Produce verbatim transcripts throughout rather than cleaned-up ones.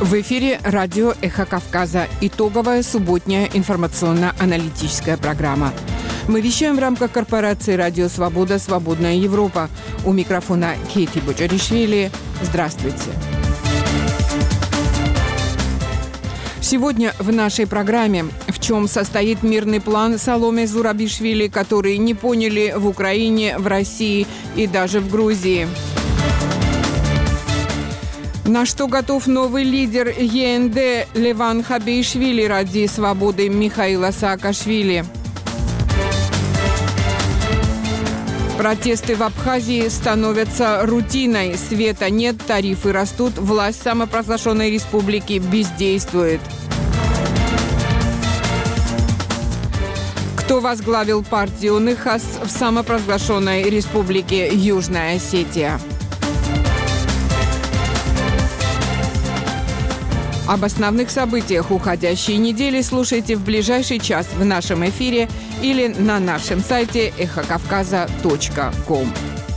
В эфире радио «Эхо Кавказа». Итоговая субботняя информационно-аналитическая программа. Мы вещаем в рамках корпорации «Радио Свобода. Свободная Европа». У микрофона Кейти Боджаришвили. Здравствуйте. Сегодня в нашей программе: в чем состоит мирный план Саломе Зурабишвили, который не поняли в Украине, в России и даже в Грузии. На что готов новый лидер Е Н Д Леван Хабишвили ради свободы Михаила Саакашвили. Протесты в Абхазии становятся рутиной. Света нет, тарифы растут, власть самопровозглашенной республики бездействует. Кто возглавил партию НХАС в самопровозглашенной республике Южная Осетия? Об основных событиях уходящей недели слушайте в ближайший час в нашем эфире или на нашем сайте эхо кавказа точка ком.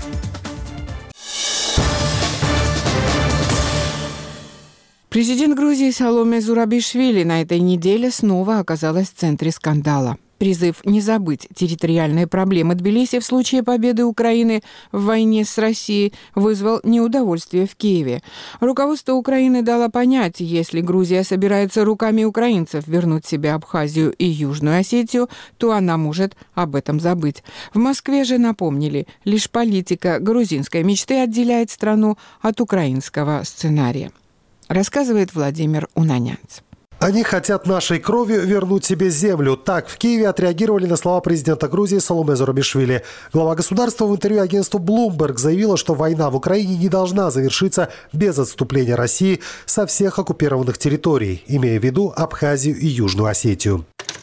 Президент Грузии Саломе Зурабишвили на этой неделе снова оказалась в центре скандала. Призыв не забыть территориальные проблемы Тбилиси в случае победы Украины в войне с Россией вызвал неудовольствие в Киеве. Руководство Украины дало понять, если Грузия собирается руками украинцев вернуть себе Абхазию и Южную Осетию, то она может об этом забыть. В Москве же напомнили, лишь политика грузинской мечты отделяет страну от украинского сценария. Рассказывает Владимир Унанянц. Они хотят нашей кровью вернуть себе землю. Так в Киеве отреагировали на слова президента Грузии Саломе Зурабишвили. Глава государства в интервью агентству Bloomberg заявила, что война в Украине не должна завершиться без отступления России со всех оккупированных территорий, имея в виду Абхазию и Южную Осетию.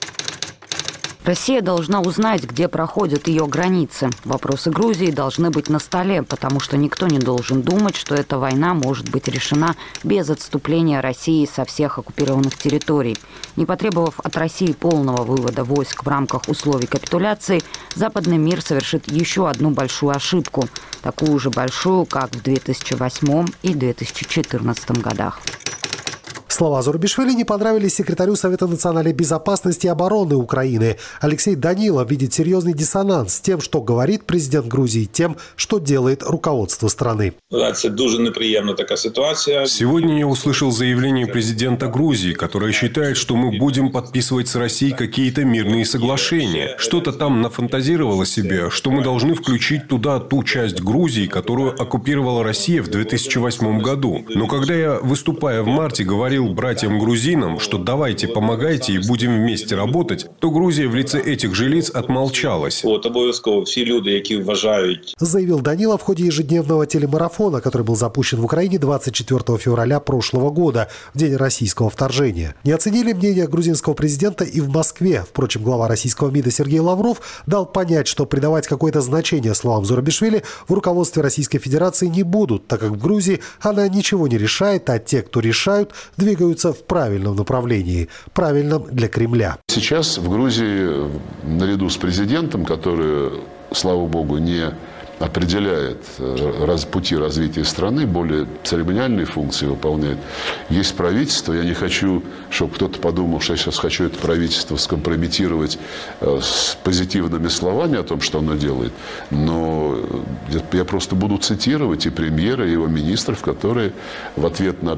Россия должна узнать, где проходят ее границы. Вопросы Грузии должны быть на столе, потому что никто не должен думать, что эта война может быть решена без отступления России со всех оккупированных территорий. Не потребовав от России полного вывода войск в рамках условий капитуляции, западный мир совершит еще одну большую ошибку, такую же большую, как в две тысячи восьмом и две тысячи четырнадцатом годах. Слова Зурабишвили не понравились секретарю Совета национальной безопасности и обороны Украины. Алексей Данилов видит серьезный диссонанс с тем, что говорит президент Грузии, и тем, что делает руководство страны. Это дуже неприємна така ситуация. Сегодня я услышал заявление президента Грузии, которое считает, что мы будем подписывать с Россией какие-то мирные соглашения. Что-то там нафантазировало себе, что мы должны включить туда ту часть Грузии, которую оккупировала Россия в две тысячи восьмом году. Но когда я, выступая в марте, говорил братьям-грузинам, что давайте помогайте и будем вместе работать, то Грузия в лице этих же лиц отмолчалась. Вот обов'язково все люди, які вважають, заявил Данилов в ходе ежедневного телемарафона, который был запущен в Украине двадцать четвёртого февраля прошлого года, в день российского вторжения. Не оценили мнение грузинского президента и в Москве. Впрочем, глава российского МИДа Сергей Лавров дал понять, что придавать какое-то значение словам Зурабишвили в руководстве Российской Федерации не будут, так как в Грузии она ничего не решает, а те, кто решают, двигаются в правильном направлении, правильном для Кремля. Сейчас в Грузии, наряду с президентом, который, слава богу, не определяет раз, пути развития страны, более церемониальные функции выполняет, есть правительство. Я не хочу, чтобы кто-то подумал, что я сейчас хочу это правительство скомпрометировать с позитивными словами о том, что оно делает. Но я просто буду цитировать и премьера, и его министров, которые в ответ на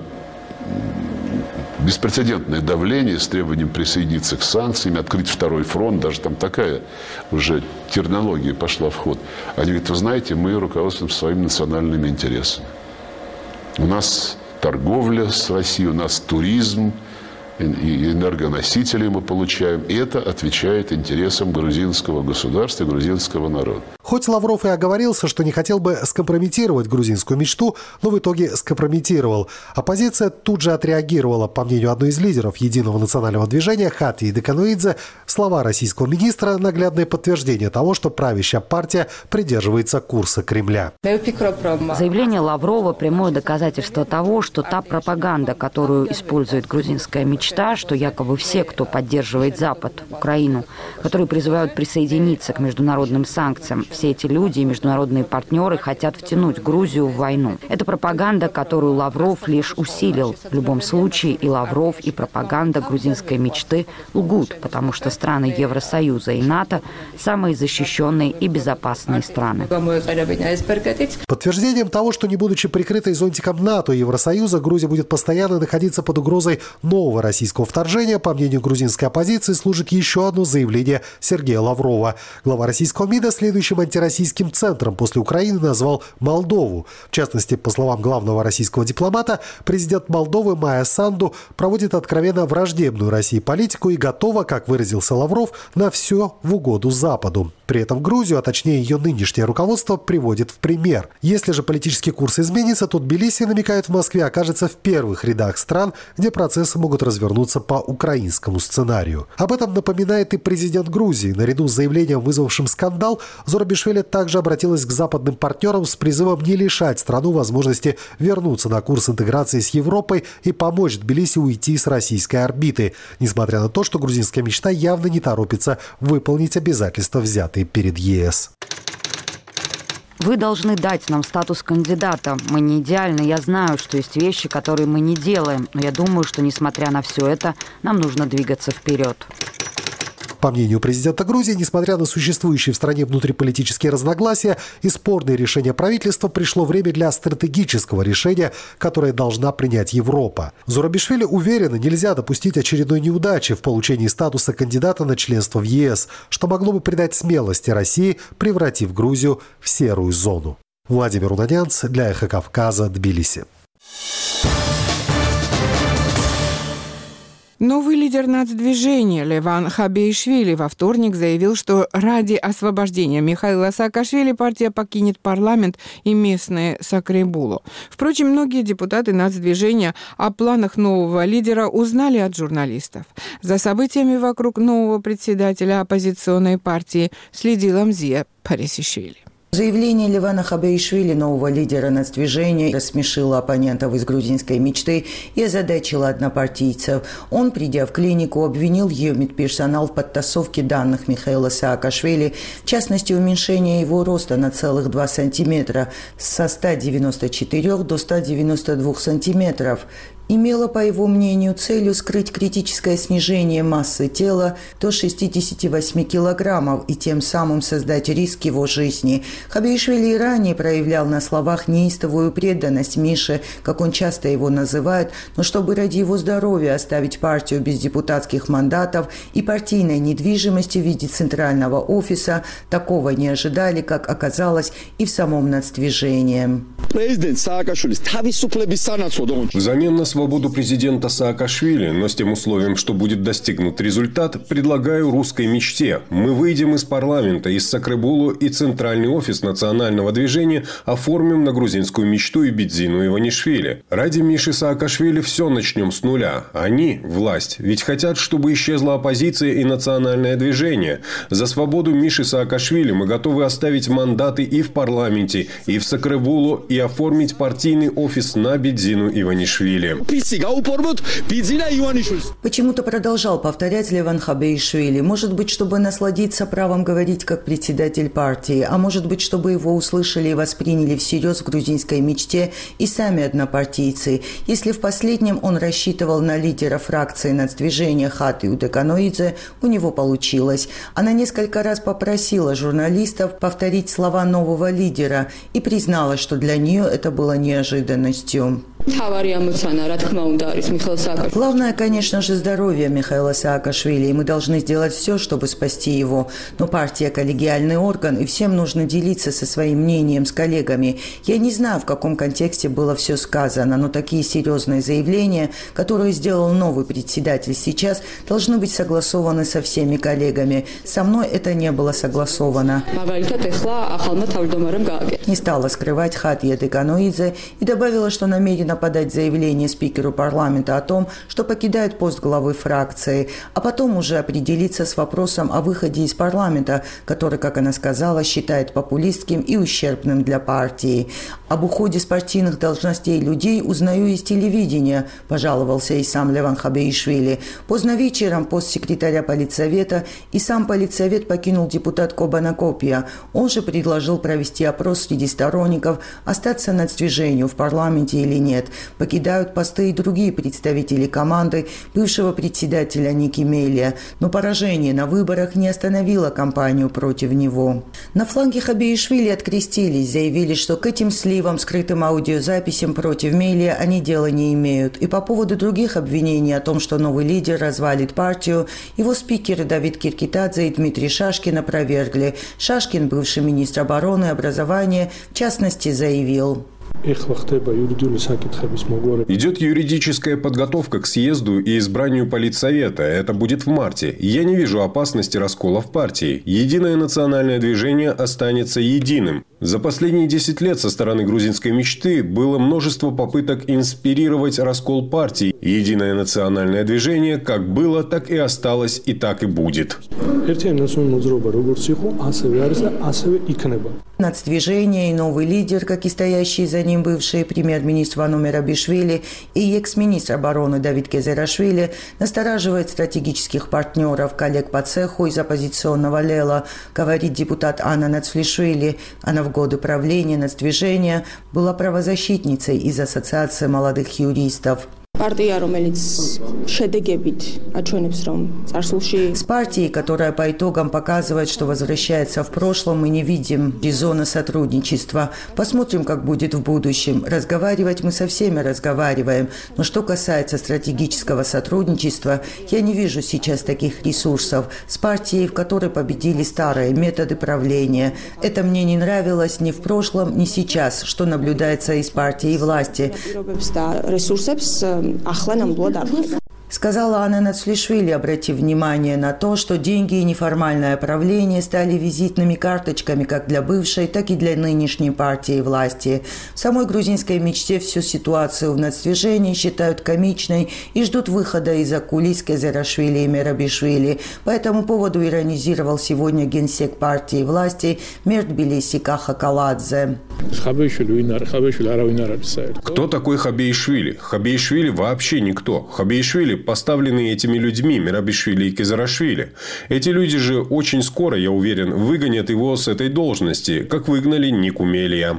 беспрецедентное давление с требованием присоединиться к санкциям, открыть второй фронт, даже там такая уже терминология пошла в ход. Они говорят, вы знаете, мы руководствуемся своими национальными интересами. У нас торговля с Россией, у нас туризм, и энергоносители мы получаем. И это отвечает интересам грузинского государства и грузинского народа. Хоть Лавров и оговорился, что не хотел бы скомпрометировать грузинскую мечту, но в итоге скомпрометировал. Оппозиция тут же отреагировала. По мнению одной из лидеров Единого национального движения Хатии Декануидзе, слова российского министра – наглядное подтверждение того, что правящая партия придерживается курса Кремля. Заявление Лаврова – прямое доказательство того, что та пропаганда, которую использует грузинская мечта, что якобы все, кто поддерживает Запад, Украину, которые призывают присоединиться к международным санкциям, Все эти люди и международные партнеры хотят втянуть Грузию в войну. Это пропаганда, которую Лавров лишь усилил. В любом случае и Лавров, и пропаганда грузинской мечты лгут, потому что страны Евросоюза и НАТО – самые защищенные и безопасные страны. Подтверждением того, что не будучи прикрытой зонтиком НАТО и Евросоюза, Грузия будет постоянно находиться под угрозой нового российского вторжения, по мнению грузинской оппозиции, служит еще одно заявление Сергея Лаврова. Глава российского МИДа следующим антироссийским центром после Украины назвал Молдову. В частности, по словам главного российского дипломата, президент Молдовы Майя Санду проводит откровенно враждебную России политику и готова, как выразился Лавров, на все в угоду Западу. При этом Грузию, а точнее ее нынешнее руководство, приводит в пример. Если же политический курс изменится, то Тбилиси, намекает в Москве, окажется в первых рядах стран, где процессы могут развернуться по украинскому сценарию. Об этом напоминает и президент Грузии. Наряду с заявлением, вызвавшим скандал, Зурабишвили также обратилась к западным партнерам с призывом не лишать страну возможности вернуться на курс интеграции с Европой и помочь Тбилиси уйти с российской орбиты, несмотря на то, что грузинская мечта явно не торопится выполнить обязательства, взятые перед ЕС. Вы должны дать нам статус кандидата. Мы не идеальны. Я знаю, что есть вещи, которые мы не делаем. Но я думаю, что, несмотря на все это, нам нужно двигаться вперед. По мнению президента Грузии, несмотря на существующие в стране внутриполитические разногласия и спорные решения правительства, пришло время для стратегического решения, которое должна принять Европа. Зурабишвили уверена, нельзя допустить очередной неудачи в получении статуса кандидата на членство в ЕС, что могло бы придать смелости России, превратив Грузию в серую зону. Владимир Унанянц для Эхо Кавказа, Тбилиси. Новый лидер нацдвижения Леван Хабеишвили во вторник заявил, что ради освобождения Михаила Саакашвили партия покинет парламент и местное Сакребулу. Впрочем, многие депутаты нацдвижения о планах нового лидера узнали от журналистов. За событиями вокруг нового председателя оппозиционной партии следила Мзия Парисишвили. Заявление Левана Хабеишвили, нового лидера нацдвижения, рассмешило оппонентов из грузинской мечты и озадачило однопартийцев. Он, придя в клинику, обвинил ее медперсонал в подтасовке данных Михаила Саакашвили, в частности, уменьшение его роста на целых два сантиметра со ста девяноста четырёх до ста девяноста двух сантиметров. Имело, по его мнению, целью скрыть критическое снижение массы тела до шестидесяти восьми килограммов и тем самым создать риск его жизни. Хабеишвили и ранее проявлял на словах неистовую преданность Мише, как он часто его называет, но чтобы ради его здоровья оставить партию без депутатских мандатов и партийной недвижимости в виде центрального офиса, такого не ожидали, как оказалось, и в самом нацдвижении. Взамен на свободу президента Саакашвили, но с тем условием, что будет достигнут результат, предлагаю русской мечте. Мы выйдем из парламента, из Сакребулу и центральный офис национального движения оформим на грузинскую мечту и Бидзину Иванишвили. Ради Миши Саакашвили все начнем с нуля. Они, власть, ведь хотят, чтобы исчезла оппозиция и национальное движение. За свободу Миши Саакашвили мы готовы оставить мандаты и в парламенте, и в Сакребулу, и оформить партийный офис на Бидзину Иванишвили. Почему-то продолжал повторять Леван Хабеишвили. Может быть, чтобы насладиться правом говорить как председатель партии, а может быть, чтобы его услышали и восприняли всерьез в грузинской мечте и сами однопартийцы. Если в последнем он рассчитывал на лидера фракции нацдвижения Хатию Деканоидзе, у него получилось. Она несколько раз попросила журналистов повторить слова нового лидера и призналась, что для нее это было неожиданностью. Главное, конечно же, здоровье Михаила Саакашвили, и мы должны сделать все, чтобы спасти его. Но партия – коллегиальный орган, и всем нужно делиться со своим мнением с коллегами. Я не знаю, в каком контексте было все сказано, но такие серьезные заявления, которые сделал новый председатель сейчас, должны быть согласованы со всеми коллегами. Со мной это не было согласовано. Не стала скрывать Хатия Деканоидзе и добавила, что намерена подать заявление спикеру парламента о том, что покидает пост главы фракции, а потом уже определиться с вопросом о выходе из парламента, который, как она сказала, считает популистским и ущербным для партии. Об уходе с партийных должностей людей узнаю из телевидения, пожаловался и сам Леван Хабеишвили. Поздно вечером пост секретаря политсовета и сам политсовет покинул депутат Кобана Копия. Он же предложил провести опрос среди сторонников, остаться нацдвижению в парламенте или нет. Покидают посты и другие представители команды бывшего председателя Ники Мелия, но поражение на выборах не остановило кампанию против него. На фланге Хабеишвили открестились, заявили, что к этим сливам, скрытым аудиозаписям против Мелия они дела не имеют. И по поводу других обвинений о том, что новый лидер развалит партию, его спикеры Давид Киркитадзе и Дмитрий Шашкин опровергли. Шашкин, бывший министр обороны и образования, в частности, заявил: идет юридическая подготовка к съезду и избранию политсовета. Это будет в марте. Я не вижу опасности раскола в партии. Единое национальное движение останется единым. За последние десять лет со стороны грузинской мечты было множество попыток инспирировать раскол партий. Единое национальное движение как было, так и осталось, и так и будет. Нацдвижение и новый лидер, как и стоящий за ним бывший премьер-министр Вано Мерабишвили и экс-министр обороны Давид Кезерашвили, настораживает стратегических партнеров, коллег по цеху из оппозиционного Лела, говорит депутат Анна Нацфлишвили. Она в годы правления нацдвижения была правозащитницей из Ассоциации молодых юристов. С партией, которая по итогам показывает, что возвращается в прошлом, мы не видим резона сотрудничества. Посмотрим, как будет в будущем. Разговаривать мы со всеми разговариваем. Но что касается стратегического сотрудничества, я не вижу сейчас таких ресурсов. С партией, в которой победили старые методы правления. Это мне не нравилось ни в прошлом, ни сейчас, что наблюдается из партии и власти. Сказала Анна Нацфлишвили, обратив внимание на то, что деньги и неформальное правление стали визитными карточками как для бывшей, так и для нынешней партии власти. В самой грузинской мечте всю ситуацию в нацдвижении считают комичной и ждут выхода из-за кулис Кезерашвили и Мерабишвили. По этому поводу иронизировал сегодня генсек партии власти мэр Тбилиси Каха Каладзе. Кто такой Хабеишвили? Хабеишвили вообще никто. Хабеишвили поставлены этими людьми, Мерабишвили и Кезерашвили. Эти люди же очень скоро, я уверен, выгонят его с этой должности, как выгнали Нику Мелия.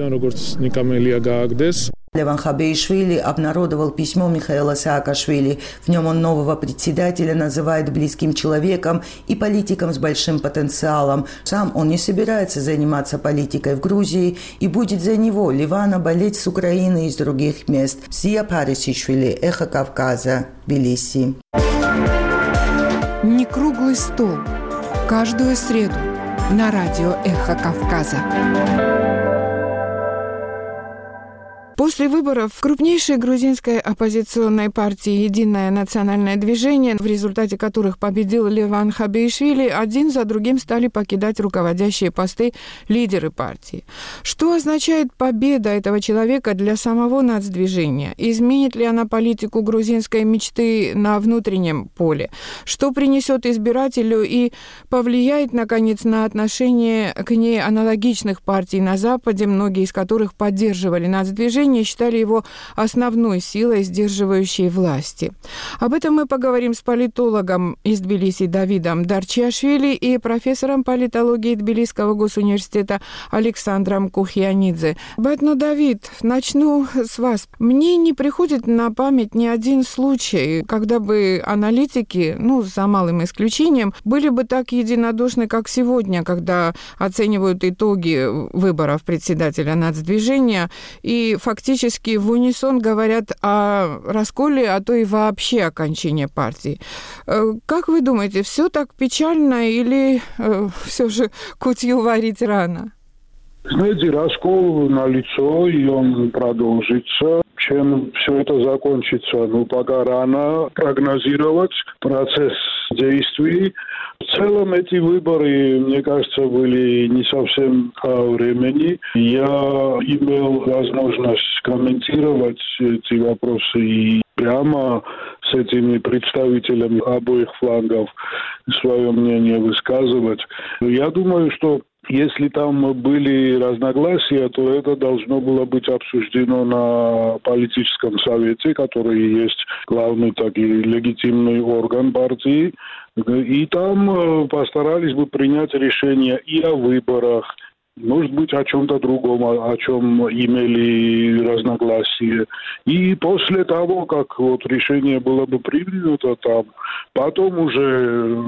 Леван Хабеишвили обнародовал письмо Михаила Саакашвили. В нем он нового председателя называет близким человеком и политиком с большим потенциалом. Сам он не собирается заниматься политикой в Грузии и будет за него, Левана, болеть с Украины и из других мест. Сия Парисишвили, Эхо Кавказа, Тбилиси. Не круглый стол. Каждую среду на радио «Эхо Кавказа». После выборов в крупнейшей грузинской оппозиционной партии «Единое национальное движение», в результате которых победил Леван Хабеишвили, один за другим стали покидать руководящие посты лидеры партии. Что означает победа этого человека для самого нацдвижения? Изменит ли она политику грузинской мечты на внутреннем поле? Что принесет избирателю и повлияет, наконец, на отношение к ней аналогичных партий на Западе, многие из которых поддерживали нацдвижение, считали его основной силой, сдерживающей власти. Об этом мы поговорим с политологом из Тбилиси Давидом Дарчиашвили и профессором политологии Тбилисского госуниверситета Александром Кухьянидзе. Батно Давид, начну с вас. Мне не приходит на память ни один случай, когда бы аналитики, ну, за малым исключением, были бы так единодушны, как сегодня, когда оценивают итоги выборов председателя нацдвижения и фактически Фактически в унисон говорят о расколе, а то и вообще окончании партии. Как вы думаете, все так печально или э, все же кутью варить рано? Знаете, раскол налицо, и он продолжится. Чем все это закончится? Ну, пока рано прогнозировать процесс действий. В целом эти выборы, мне кажется, были не совсем по времени. Я имел возможность комментировать эти вопросы и прямо с этими представителями обоих флангов свое мнение высказывать. Я думаю, что если там были разногласия, то это должно было быть обсуждено на политическом совете, который есть главный так и легитимный орган партии. И там постарались бы принять решение и о выборах, может быть, о чем-то другом, о чем имели разногласия. И после того, как вот решение было бы принято там, потом уже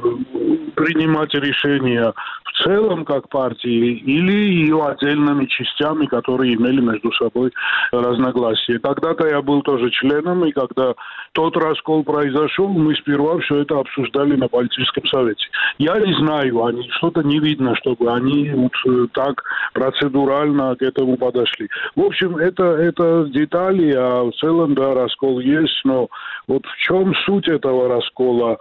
принимать решение в целом как партии или ее отдельными частями, которые имели между собой разногласия. Когда-то я был тоже членом, и когда тот раскол произошел, мы сперва все это обсуждали на политическом совете. Я не знаю, они что-то не видно, чтобы они вот так процедурально к этому подошли. В общем, это, это детали, а в целом, да, раскол есть, но вот в чем суть этого раскола?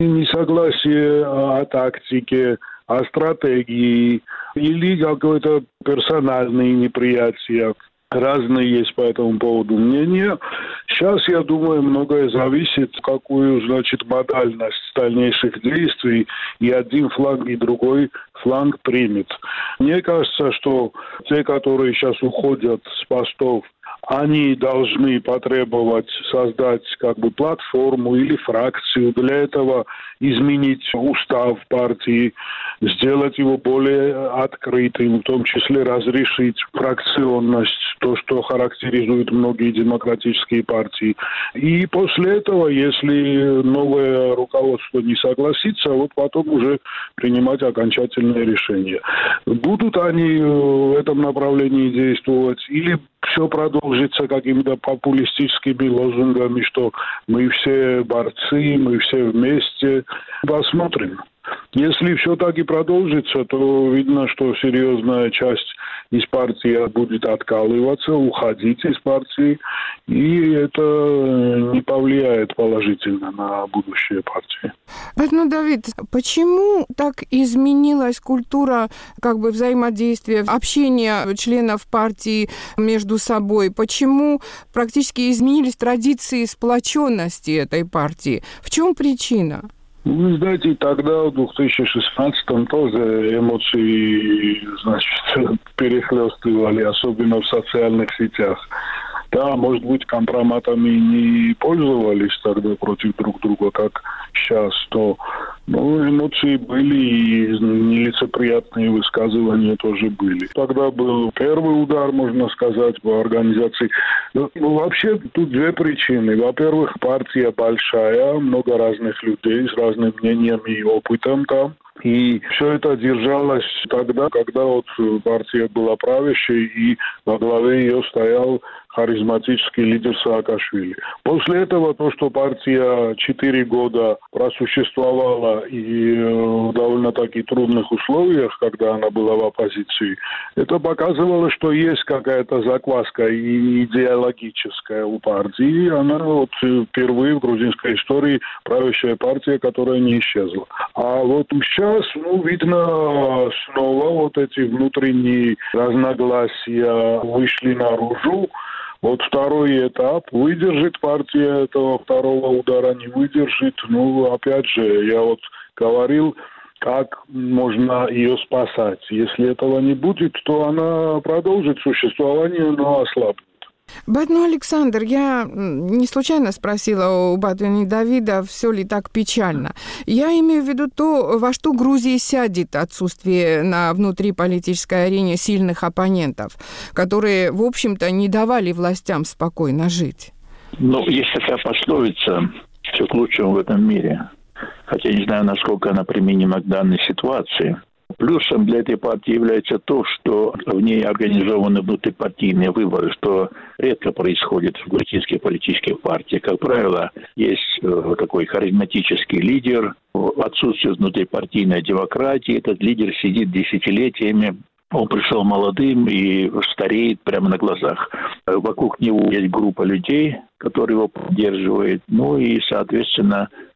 Несогласие о тактике, о стратегии или какое-то персональное неприятие. Разные есть по этому поводу мнения. Сейчас, я думаю, многое зависит, какую, значит, модальность дальнейших действий и один фланг, и другой фланг примет. Мне кажется, что те, которые сейчас уходят с постов, они должны потребовать создать как бы платформу или фракцию. Для этого изменить устав партии, сделать его более открытым, в том числе разрешить фракционность, то, что характеризует многие демократические партии. И после этого, если новое руководство не согласится, вот потом уже принимать окончательное решение. Будут они в этом направлении действовать или все продолжится какими-то популистическими лозунгами, что мы все борцы, мы все вместе. Посмотрим. Если все так и продолжится, то видно, что серьезная часть из партии будет откалываться, уходить из партии, и это не повлияет положительно на будущее партии. Ну, Давид, почему так изменилась культура как бы взаимодействия, общения членов партии между собой? Почему практически изменились традиции сплоченности этой партии? В чем причина? Вы знаете, тогда, в две тысячи шестнадцатом, тоже эмоции, значит, перехлестывали, особенно в социальных сетях. Да, может быть, компроматами не пользовались тогда против друг друга, как сейчас, то ну, эмоции были и нелицеприятные высказывания тоже были. Тогда был первый удар, можно сказать, по организации. Ну, вообще, тут две причины. Во-первых, партия большая, много разных людей с разным мнением и опытом там. И все это держалось тогда, когда вот партия была правящей, и во главе ее стоял харизматический лидер Саакашвили. После этого то, что партия четыре года просуществовала и в довольно-таки трудных условиях, когда она была в оппозиции, это показывало, что есть какая-то закваска и идеологическая у партии. Она вот впервые в грузинской истории правящая партия, которая не исчезла. А вот сейчас, ну, видно, снова вот эти внутренние разногласия вышли наружу. Вот второй этап. Выдержит партия этого второго удара, не выдержит. Ну, опять же, я вот говорил, как можно ее спасать. Если этого не будет, то она продолжит существование, но ослабнет. Батну Александр, я не случайно спросила у Батуни Давида, все ли так печально. Я имею в виду то, во что Грузии сядет отсутствие на внутриполитической арене сильных оппонентов, которые, в общем-то, не давали властям спокойно жить. Ну, есть такая пословица «все к лучшему в этом мире». Хотя не знаю, насколько она применима к данной ситуации. Плюсом для этой партии является то, что в ней организованы внутрипартийные выборы, что редко происходит в грузинских политических партиях. Как правило, есть такой харизматический лидер, отсутствие внутрипартийной демократии. Этот лидер сидит десятилетиями. Он пришел молодым и стареет прямо на глазах. Вокруг него есть группа людей, которые его поддерживают. Ну и, соответственно,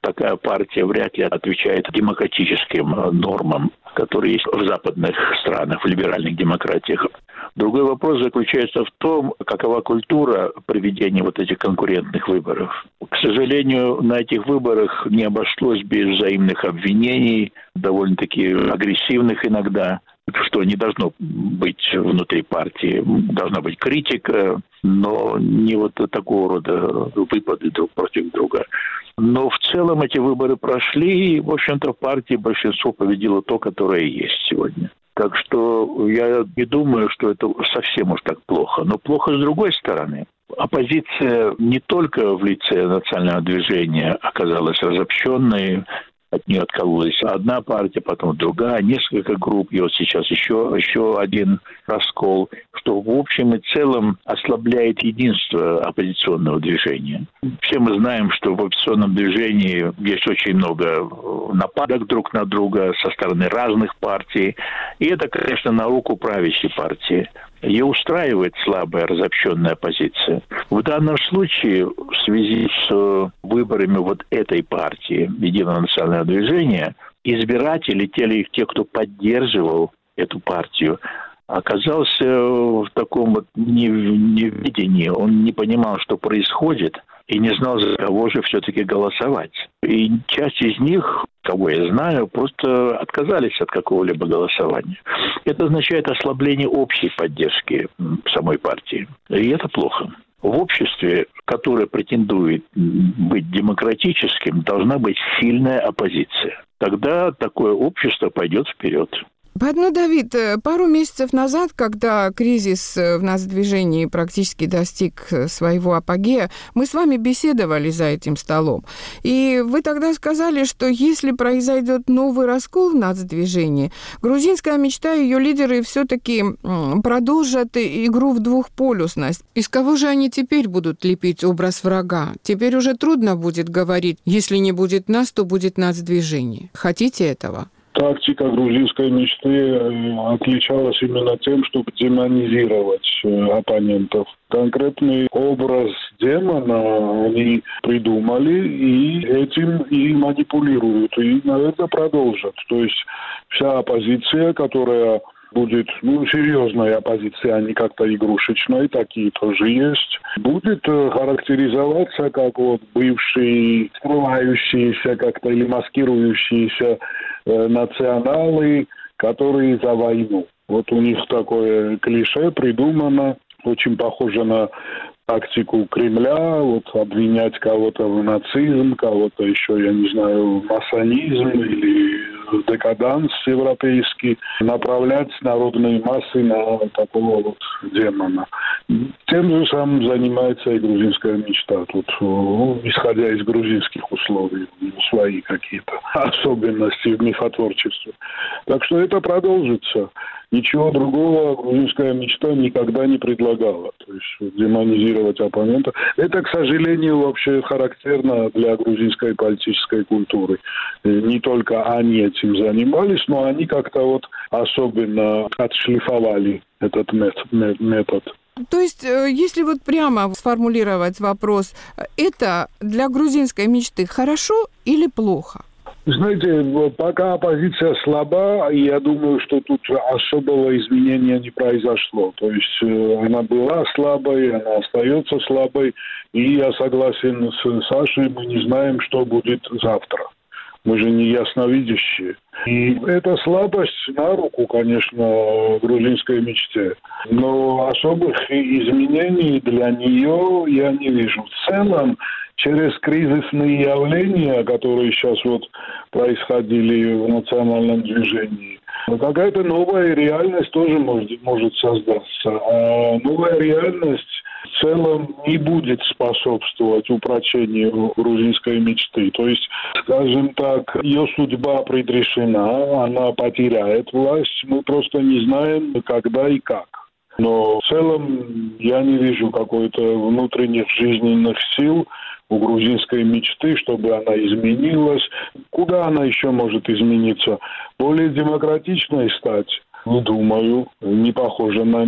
такая партия вряд ли отвечает демократическим нормам, которые есть в западных странах, в либеральных демократиях. Другой вопрос заключается в том, какова культура проведения вот этих конкурентных выборов. К сожалению, на этих выборах не обошлось без взаимных обвинений, довольно-таки агрессивных иногда, что не должно быть внутри партии. Должна быть критика, но не вот такого рода выпады друг против друга. Но в целом эти выборы прошли, и, в общем-то, в партии большинство победило то, которое есть сегодня. Так что я не думаю, что это совсем уж так плохо. Но плохо с другой стороны. Оппозиция не только в лице национального движения оказалась разобщенной, от нее откололась одна партия, потом другая, несколько групп, и вот сейчас еще, еще один раскол, что в общем и целом ослабляет единство оппозиционного движения. Все мы знаем, что в оппозиционном движении есть очень много нападок друг на друга со стороны разных партий, и это, конечно, на руку правящей партии. Ее устраивает слабая разобщенная оппозиция. В данном случае, в связи с выборами вот этой партии, Единого национального движения, избиратели, те, те, кто поддерживал эту партию, оказался в таком вот неведении. Он не понимал, что происходит, и не знал, за кого же все-таки голосовать. И часть из них, кого я знаю, просто отказались от какого-либо голосования. Это означает ослабление общей поддержки самой партии. И это плохо. В обществе, которое претендует быть демократическим, должна быть сильная оппозиция. Тогда такое общество пойдет вперед. Ну, Давид, пару месяцев назад, когда кризис в нацдвижении практически достиг своего апогея, мы с вами беседовали за этим столом. И вы тогда сказали, что если произойдет новый раскол в нацдвижении, грузинская мечта и ее лидеры все-таки продолжат игру в двухполюсность. Из кого же они теперь будут лепить образ врага? Теперь уже трудно будет говорить, если не будет нас, то будет нацдвижение. Хотите этого? Тактика грузинской мечты отличалась именно тем, чтобы демонизировать оппонентов. Конкретный образ демона они придумали и этим и манипулируют. И, наверное, продолжат. То есть вся оппозиция, которая будет, ну, серьезная оппозиция, а не как-то игрушечной, такие тоже есть, будет характеризоваться как вот бывшие, скрывающиеся как-то или маскирующиеся э, националы, которые за войну. Вот у них такое клише придумано, очень похоже на тактику Кремля, вот обвинять кого-то в нацизм, кого-то еще, я не знаю, в масонизм или декаданс европейский, направлять народные массы на такого вот демона. Тем же самым занимается и грузинская мечта. Тут, ну, исходя из грузинских условий, свои какие-то особенности в мифотворчестве. Так что это продолжится. Ничего другого грузинская мечта никогда не предлагала. То есть демонизировать оппонента. Это, к сожалению, вообще характерно для грузинской политической культуры. Не только они этим занимались, но они как-то вот особенно отшлифовали этот метод. То есть, если вот прямо сформулировать вопрос, это для грузинской мечты хорошо или плохо? Знаете, пока оппозиция слаба, я думаю, что тут особого изменения не произошло. То есть она была слабой, она остается слабой. И я согласен с Сашей, мы не знаем, что будет завтра. Мы же не ясновидящие. И эта слабость на руку, конечно, грузинской мечте. Но особых изменений для нее я не вижу. В целом, через кризисные явления, которые сейчас вот происходили в национальном движении, какая-то новая реальность тоже может, может создаться. А новая реальность в целом не будет способствовать упрочению грузинской мечты. То есть, скажем так, ее судьба предрешена, она потеряет власть, мы просто не знаем, когда и как. Но в целом я не вижу какой-то внутренних жизненных сил у грузинской мечты, чтобы она изменилась. Куда она еще может измениться? Более демократичной стать? Не думаю, не похоже на них.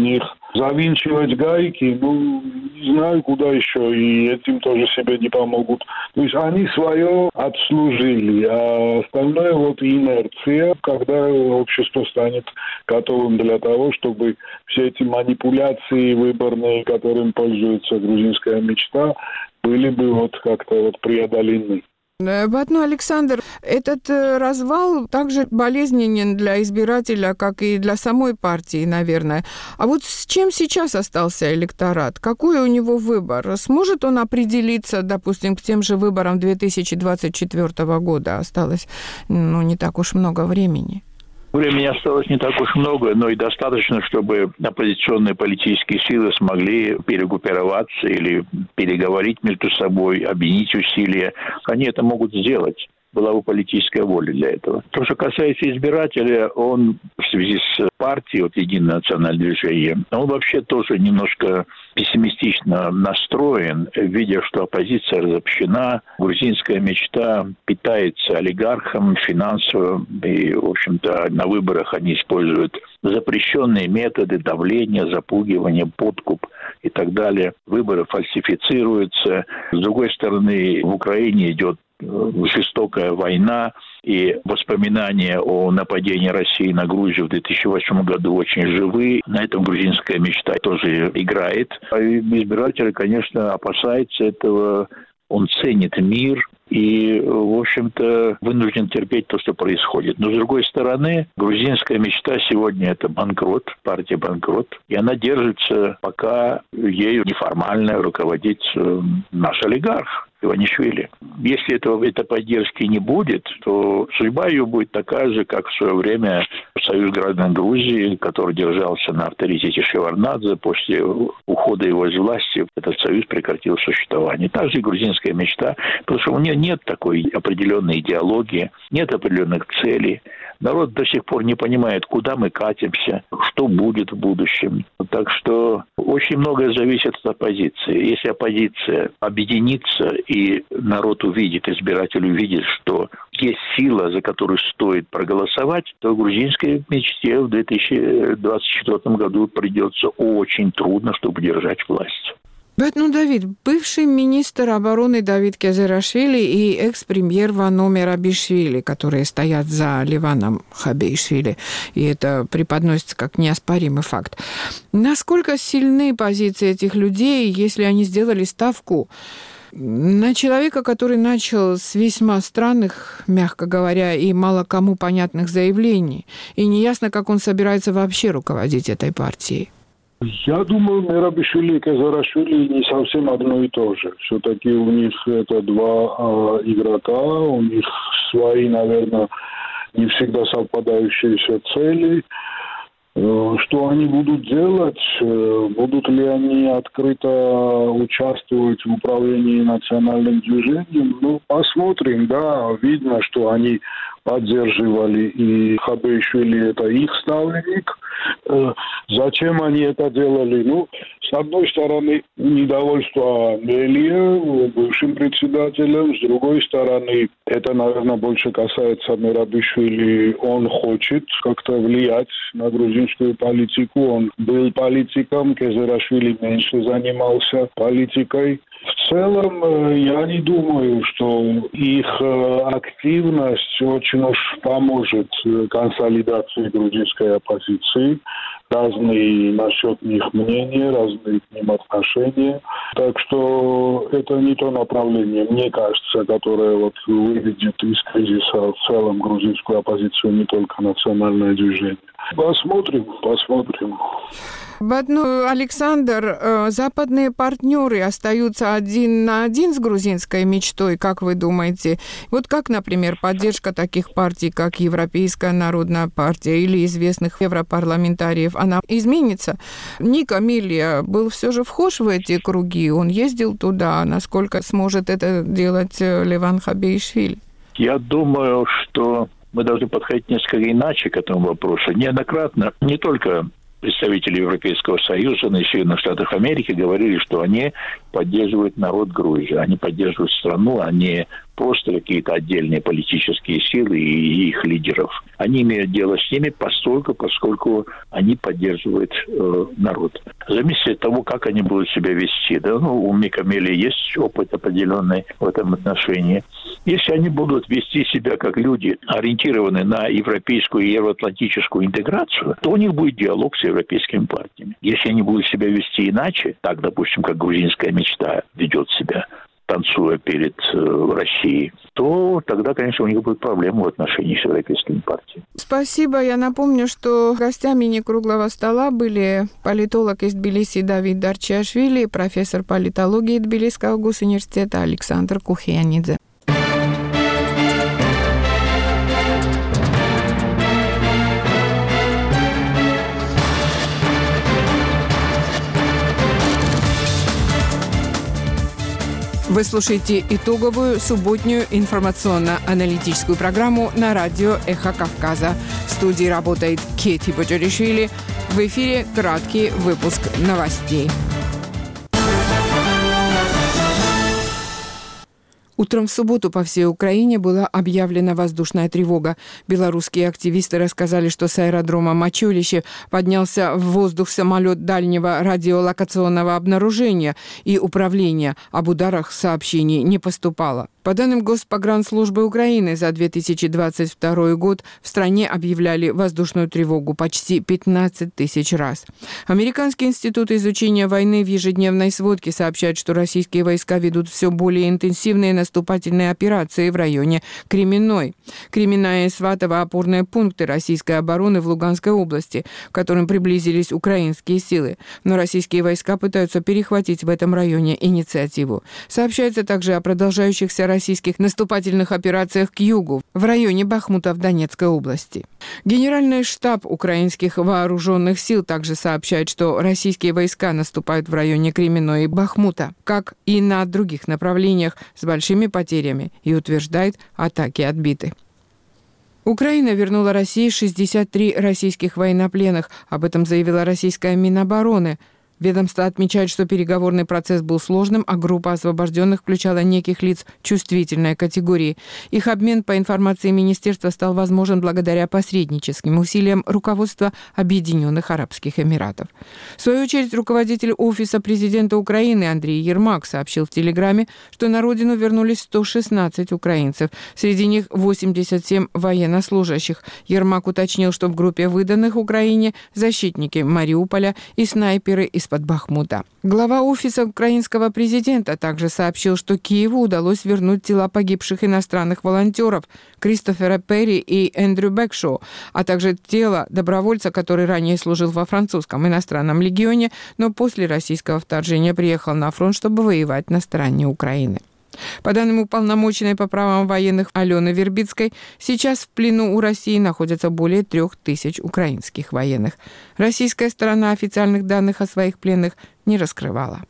завинчивать гайки, ну, не знаю, куда еще, и этим тоже себе не помогут. То есть они свое отслужили, а остальное вот инерция, когда общество станет готовым для того, чтобы все эти манипуляции выборные, которым пользуется грузинская мечта, были бы вот как-то вот преодолены. Батну Александр, этот развал также болезненен для избирателя, как и для самой партии, наверное. А вот с чем сейчас остался электорат? Какой у него выбор? Сможет он определиться, допустим, к тем же выборам две тысячи двадцать четвёртого года? Осталось, ну, не так уж много времени. Времени осталось не так уж много, но и достаточно, чтобы оппозиционные политические силы смогли перегруппироваться или переговорить между собой, объединить усилия. Они это могут сделать. Была бы политическая воля для этого. То, что касается избирателя, он в связи с партией, вот Единое национальное движение, он вообще тоже немножко пессимистично настроен, видя, что оппозиция разобщена, грузинская мечта питается олигархом финансово, и, в общем-то, на выборах они используют запрещенные методы давления, запугивания, подкуп и так далее. Выборы фальсифицируются. С другой стороны, в Украине идет жестокая война, и воспоминания о нападении России на Грузию в две тысячи восьмом году очень живы. На этом грузинская мечта тоже играет. А избиратель, конечно, опасается этого. Он ценит мир и, в общем-то, вынужден терпеть то, что происходит. Но, с другой стороны, грузинская мечта сегодня – это банкрот, партия банкрот. И она держится, пока ею неформально руководит наш олигарх Иванишвили. Если этого, этой поддержки не будет, то судьба ее будет такая же, как в свое время Союз граждан Грузии, который держался на авторитете Шеварднадзе. После ухода его из власти этот союз прекратил существование. Также и грузинская мечта, потому что у нее нет такой определенной идеологии, нет определенных целей. Народ до сих пор не понимает, куда мы катимся, что будет в будущем. Так что очень многое зависит от оппозиции. Если оппозиция объединится и народ увидит, избиратель увидит, что есть сила, за которую стоит проголосовать, то грузинской мечте в две тысячи двадцать четвёртом году придется очень трудно, чтобы держать власть. Батну Давид, бывший министр обороны Давид Кезерашвили и экс-премьер Вано Мерабишвили, которые стоят за Леваном Хабеишвили, и это преподносится как неоспоримый факт. Насколько сильны позиции этих людей, если они сделали ставку на человека, который начал с весьма странных, мягко говоря, и мало кому понятных заявлений, и неясно, как он собирается вообще руководить этой партией? Я думаю, Мерабишвили и Кезерашвили не совсем одно и то же. Все-таки у них это два э, игрока, у них свои, наверное, не всегда совпадающиеся цели. Э, что они будут делать? Э, будут ли они открыто участвовать в управлении национальным движением? Ну, посмотрим, да. Видно, что они поддерживали, и Хабеишвили – это их ставленник. Зачем они это делали? Ну, с одной стороны, недовольство Мелия, бывшим председателем, с другой стороны, это, наверное, больше касается Мерабишвили. Он хочет как-то влиять на грузинскую политику. Он был политиком, Кезерашвили меньше занимался политикой. В целом, я не думаю, что их активность очень уж поможет консолидации грузинской оппозиции. Разные насчет них мнения, разные к ним отношения. Так что это не то направление, мне кажется, которое вот выведет из кризиса в целом грузинскую оппозицию, не только национальное движение. Посмотрим, посмотрим. Батну Александр, западные партнеры остаются один на один с грузинской мечтой, как вы думаете? Вот как, например, поддержка таких партий, как Европейская народная партия или известных европарламентариев, она изменится? Ника Милия был все же вхож в эти круги, он ездил туда. Насколько сможет это делать Леван Хабеишвили? Я думаю, что мы должны подходить несколько иначе к этому вопросу. Неоднократно не только представители Европейского Союза, но и Соединенных Штатов Америки говорили, что они поддерживают народ Грузии, они поддерживают страну, они просто какие-то отдельные политические силы и их лидеров. Они имеют дело с ними постольку, поскольку они поддерживают э, народ. В зависимости от того, как они будут себя вести. Да? Ну, у Микамели есть опыт определенный в этом отношении. Если они будут вести себя как люди, ориентированные на европейскую и евроатлантическую интеграцию, то у них будет диалог с европейскими партиями. Если они будут себя вести иначе, так, допустим, как грузинская мечта ведет себя, танцуя перед э, Россией, то тогда, конечно, у них будут проблемы в отношении с европейскими партиями. Спасибо. Я напомню, что гостями некруглого стола были политолог из Тбилиси Давид Дарчиашвили и профессор политологии Тбилисского госуниверситета Александр Кухианидзе. Вы слушаете итоговую субботнюю информационно-аналитическую программу на радио «Эхо Кавказа». В студии работает Кети Боджоришвили. В эфире краткий выпуск новостей. Утром в субботу по всей Украине была объявлена воздушная тревога. Белорусские активисты рассказали, что с аэродрома Мачулище поднялся в воздух самолет дальнего радиолокационного обнаружения и управления. Об ударах сообщений не поступало. По данным Госпогранслужбы Украины, за две тысячи двадцать второй год в стране объявляли воздушную тревогу почти пятнадцать тысяч раз. Американский институт изучения войны в ежедневной сводке сообщает, что российские войска ведут все более интенсивные наступательные операции в районе Кременной. Кременная и Сватово – опорные пункты российской обороны в Луганской области, к которым приблизились украинские силы. Но российские войска пытаются перехватить в этом районе инициативу. Сообщается также о продолжающихся российских наступательных операциях к югу, в районе Бахмута в Донецкой области. Генеральный штаб украинских вооруженных сил также сообщает, что российские войска наступают в районе Кременной и Бахмута, как и на других направлениях с большими потерями, и утверждает, атаки отбиты. Украина вернула России шестьдесят три российских военнопленных. Об этом заявила российская Минобороны. Ведомство отмечает, что переговорный процесс был сложным, а группа освобожденных включала неких лиц чувствительной категории. Их обмен, по информации министерства, стал возможен благодаря посредническим усилиям руководства Объединенных Арабских Эмиратов. В свою очередь, руководитель Офиса президента Украины Андрей Ермак сообщил в Телеграме, что на родину вернулись сто шестнадцать украинцев, среди них восемьдесят семь военнослужащих. Ермак уточнил, что в группе выданных Украине защитники Мариуполя и снайперы из под Бахмута. Глава Офиса украинского президента также сообщил, что Киеву удалось вернуть тела погибших иностранных волонтеров Кристофера Перри и Эндрю Бэкшоу, а также тело добровольца, который ранее служил во французском иностранном легионе, но после российского вторжения приехал на фронт, чтобы воевать на стороне Украины. По данным уполномоченной по правам военных Алены Вербицкой, сейчас в плену у России находятся более трех тысяч украинских военных. Российская сторона официальных данных о своих пленных не раскрывала.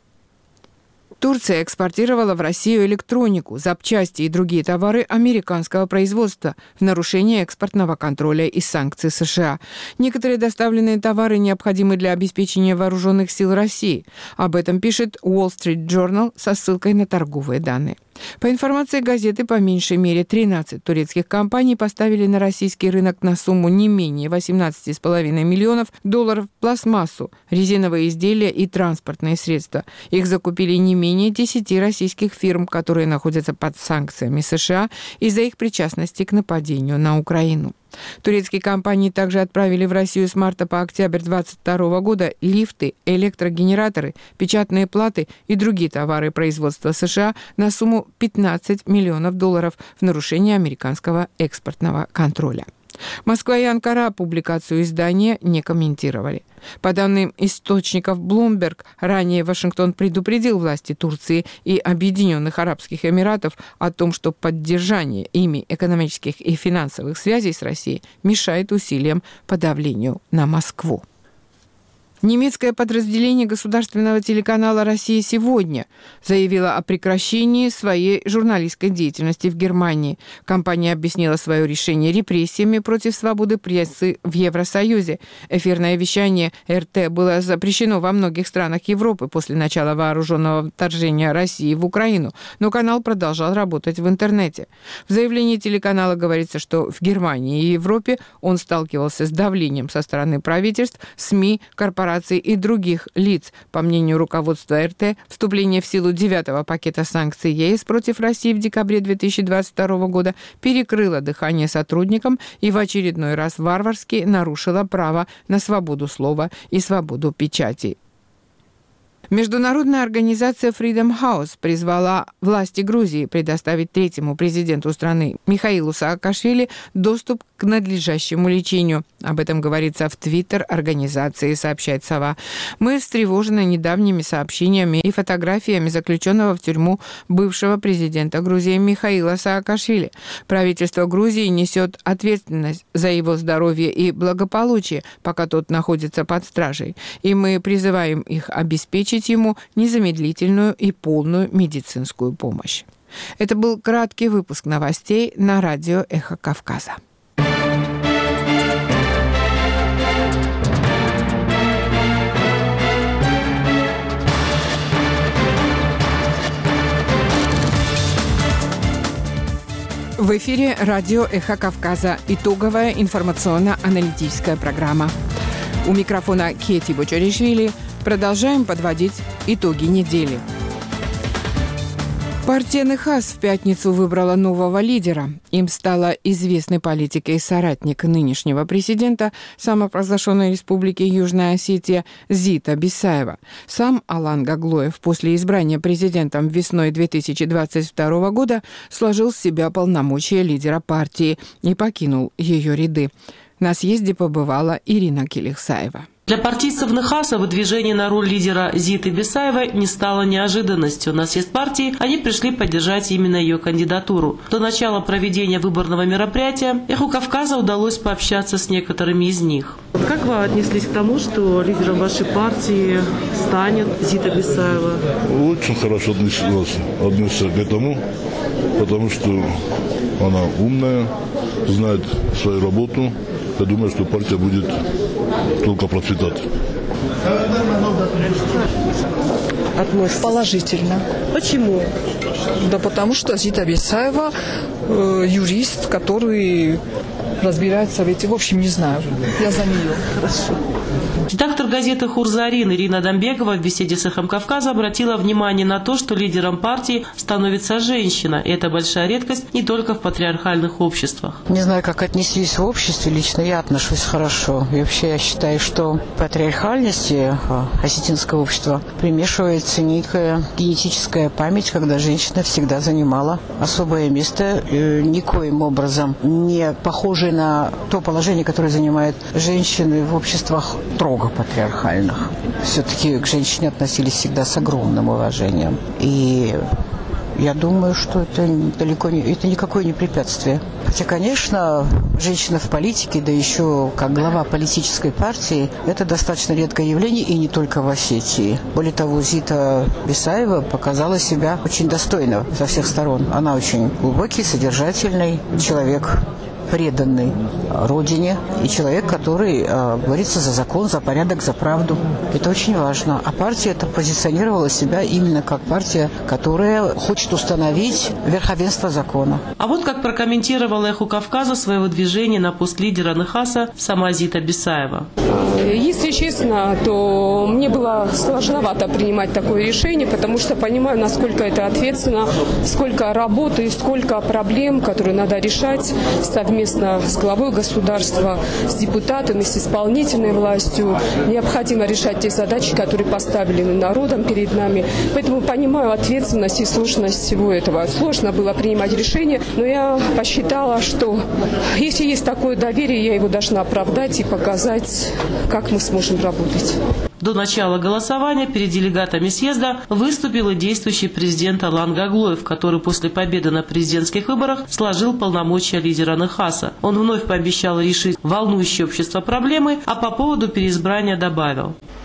Турция экспортировала в Россию электронику, запчасти и другие товары американского производства в нарушение экспортного контроля и санкций США. Некоторые доставленные товары необходимы для обеспечения вооруженных сил России. Об этом пишет Wall Street Journal со ссылкой на торговые данные. По информации газеты, по меньшей мере тринадцать турецких компаний поставили на российский рынок на сумму не менее восемнадцать целых пять десятых миллионов долларов пластмассу, резиновые изделия и транспортные средства. Их закупили не менее десяти российских фирм, которые находятся под санкциями США из-за их причастности к нападению на Украину. Турецкие компании также отправили в Россию с марта по октябрь две тысячи двадцать второго года лифты, электрогенераторы, печатные платы и другие товары производства США на сумму пятнадцать миллионов долларов в нарушение американского экспортного контроля. Москва и Анкара публикацию издания не комментировали. По данным источников Bloomberg, ранее Вашингтон предупредил власти Турции и Объединенных Арабских Эмиратов о том, что поддержание ими экономических и финансовых связей с Россией мешает усилиям по давлению на Москву. Немецкое подразделение государственного телеканала «Россия сегодня» заявило о прекращении своей журналистской деятельности в Германии. Компания объяснила свое решение репрессиями против свободы прессы в Евросоюзе. Эфирное вещание эр тэ было запрещено во многих странах Европы после начала вооруженного вторжения России в Украину, но канал продолжал работать в интернете. В заявлении телеканала говорится, что в Германии и Европе он сталкивался с давлением со стороны правительств, СМИ, корпораций и других лиц. По мнению руководства эр тэ, вступление в силу девятого пакета санкций е эс против России в декабре две тысячи двадцать второго года перекрыло дыхание сотрудникам и в очередной раз варварски нарушило право на свободу слова и свободу печати. Международная организация Freedom House призвала власти Грузии предоставить третьему президенту страны Михаилу Саакашвили доступ к надлежащему лечению. Об этом говорится в твиттер организации, сообщает «Сова». Мы встревожены недавними сообщениями и фотографиями заключенного в тюрьму бывшего президента Грузии Михаила Саакашвили. Правительство Грузии несет ответственность за его здоровье и благополучие, пока тот находится под стражей. И мы призываем их обеспечить ему незамедлительную и полную медицинскую помощь. Это был краткий выпуск новостей на радио «Эхо Кавказа». В эфире радио «Эхо Кавказа». Итоговая информационно-аналитическая программа. У микрофона Кети Бочаришвили. Продолжаем подводить итоги недели. Партия Нехас в пятницу выбрала нового лидера. Им стала известный политик и соратник нынешнего президента самопровозглашенной республики Южная Осетия Зита Бисаева. Сам Алан Гаглоев после избрания президентом весной две тысячи двадцать второго года сложил с себя полномочия лидера партии и покинул ее ряды. На съезде побывала Ирина Келихсаева. Для партийцев Нехаса выдвижение на роль лидера Зиты Бисаевой не стало неожиданностью. На съезд партии они пришли поддержать именно ее кандидатуру. До начала проведения выборного мероприятия «Эху Кавказа» удалось пообщаться с некоторыми из них. Как вы отнеслись к тому, что лидером вашей партии станет Зита Бисаева? Очень хорошо отнеслась, отнесся к этому, потому что она умная, знает свою работу. Я думаю, что партия будет только процветать. Относится положительно. Почему? Да потому что Зита Бисаева э, юрист, который разбирается в этих. В общем, не знаю. Я за нее. Хорошо. Редактор газеты «Хурзарин» Ирина Дамбекова в беседе с «Эхом Кавказа» обратила внимание на то, что лидером партии становится женщина. И это большая редкость не только в патриархальных обществах. Не знаю, как отнеслись в обществе. Лично я отношусь хорошо. И вообще я считаю, что в патриархальности осетинского общества примешивается некая генетическая память, когда женщина всегда занимала особое место, никоим образом не похожее на то положение, которое занимают женщины в обществах строго патриархальных. Все-таки к женщине относились всегда с огромным уважением. И я думаю, что это далеко не, это никакое не препятствие. Хотя, конечно, женщина в политике, да еще как глава политической партии, это достаточно редкое явление, и не только в Осетии. Более того, Зита Бисаева показала себя очень достойно со всех сторон. Она очень глубокий, содержательный человек, преданный родине, и человек, который э, борется за закон, за порядок, за правду. Это очень важно. А партия это позиционировала себя именно как партия, которая хочет установить верховенство закона. А вот как прокомментировала «Эху Кавказа» свое выдвижение на пост лидера Нехаса сама Зита Бисаева. Если честно, то мне было сложновато принимать такое решение, потому что понимаю, насколько это ответственно, сколько работы и сколько проблем, которые надо решать совместно с главой государства, с депутатами, с исполнительной властью. Необходимо решать те задачи, которые поставлены народом перед нами. Поэтому понимаю ответственность и сложность всего этого. Сложно было принимать решение, но я посчитала, что если есть такое доверие, я его должна оправдать и показать, как мы сможем работать. До начала голосования перед делегатами съезда выступил и действующий президент Алан Гаглоев, который после победы на президентских выборах сложил полномочия лидера Нехаса. Он вновь пообещал решить волнующие общество проблемы, а по поводу переизбрания добавил.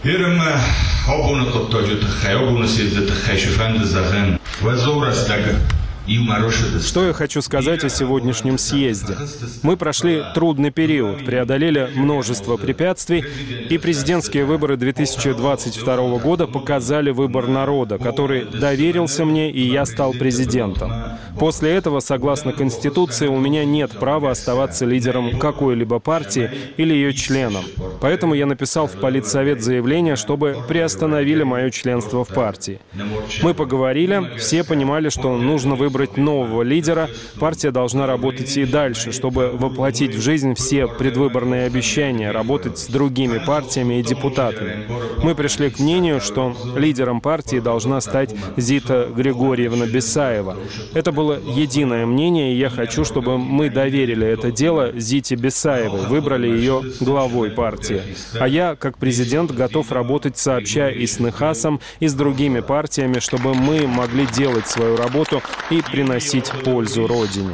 Что я хочу сказать о сегодняшнем съезде? Мы прошли трудный период, преодолели множество препятствий, и президентские выборы две тысячи двадцать второго года показали выбор народа, который доверился мне, и я стал президентом. После этого, согласно Конституции, у меня нет права оставаться лидером какой-либо партии или ее членом. Поэтому я написал в Политсовет заявление, чтобы приостановили мое членство в партии. Мы поговорили, все понимали, что нужно выбрать нового лидера. Партия должна работать и дальше, чтобы воплотить в жизнь все предвыборные обещания, работать с другими партиями и депутатами. Мы пришли к мнению, что лидером партии должна стать Зита Григорьевна Бесаева. Это было единое мнение, и я хочу, чтобы мы доверили это дело Зите Бесаевой, выбрали ее главой партии. А я, как президент, готов работать сообща и с Нэхасом, и с другими партиями, чтобы мы могли делать свою работу и приносить пользу Родине.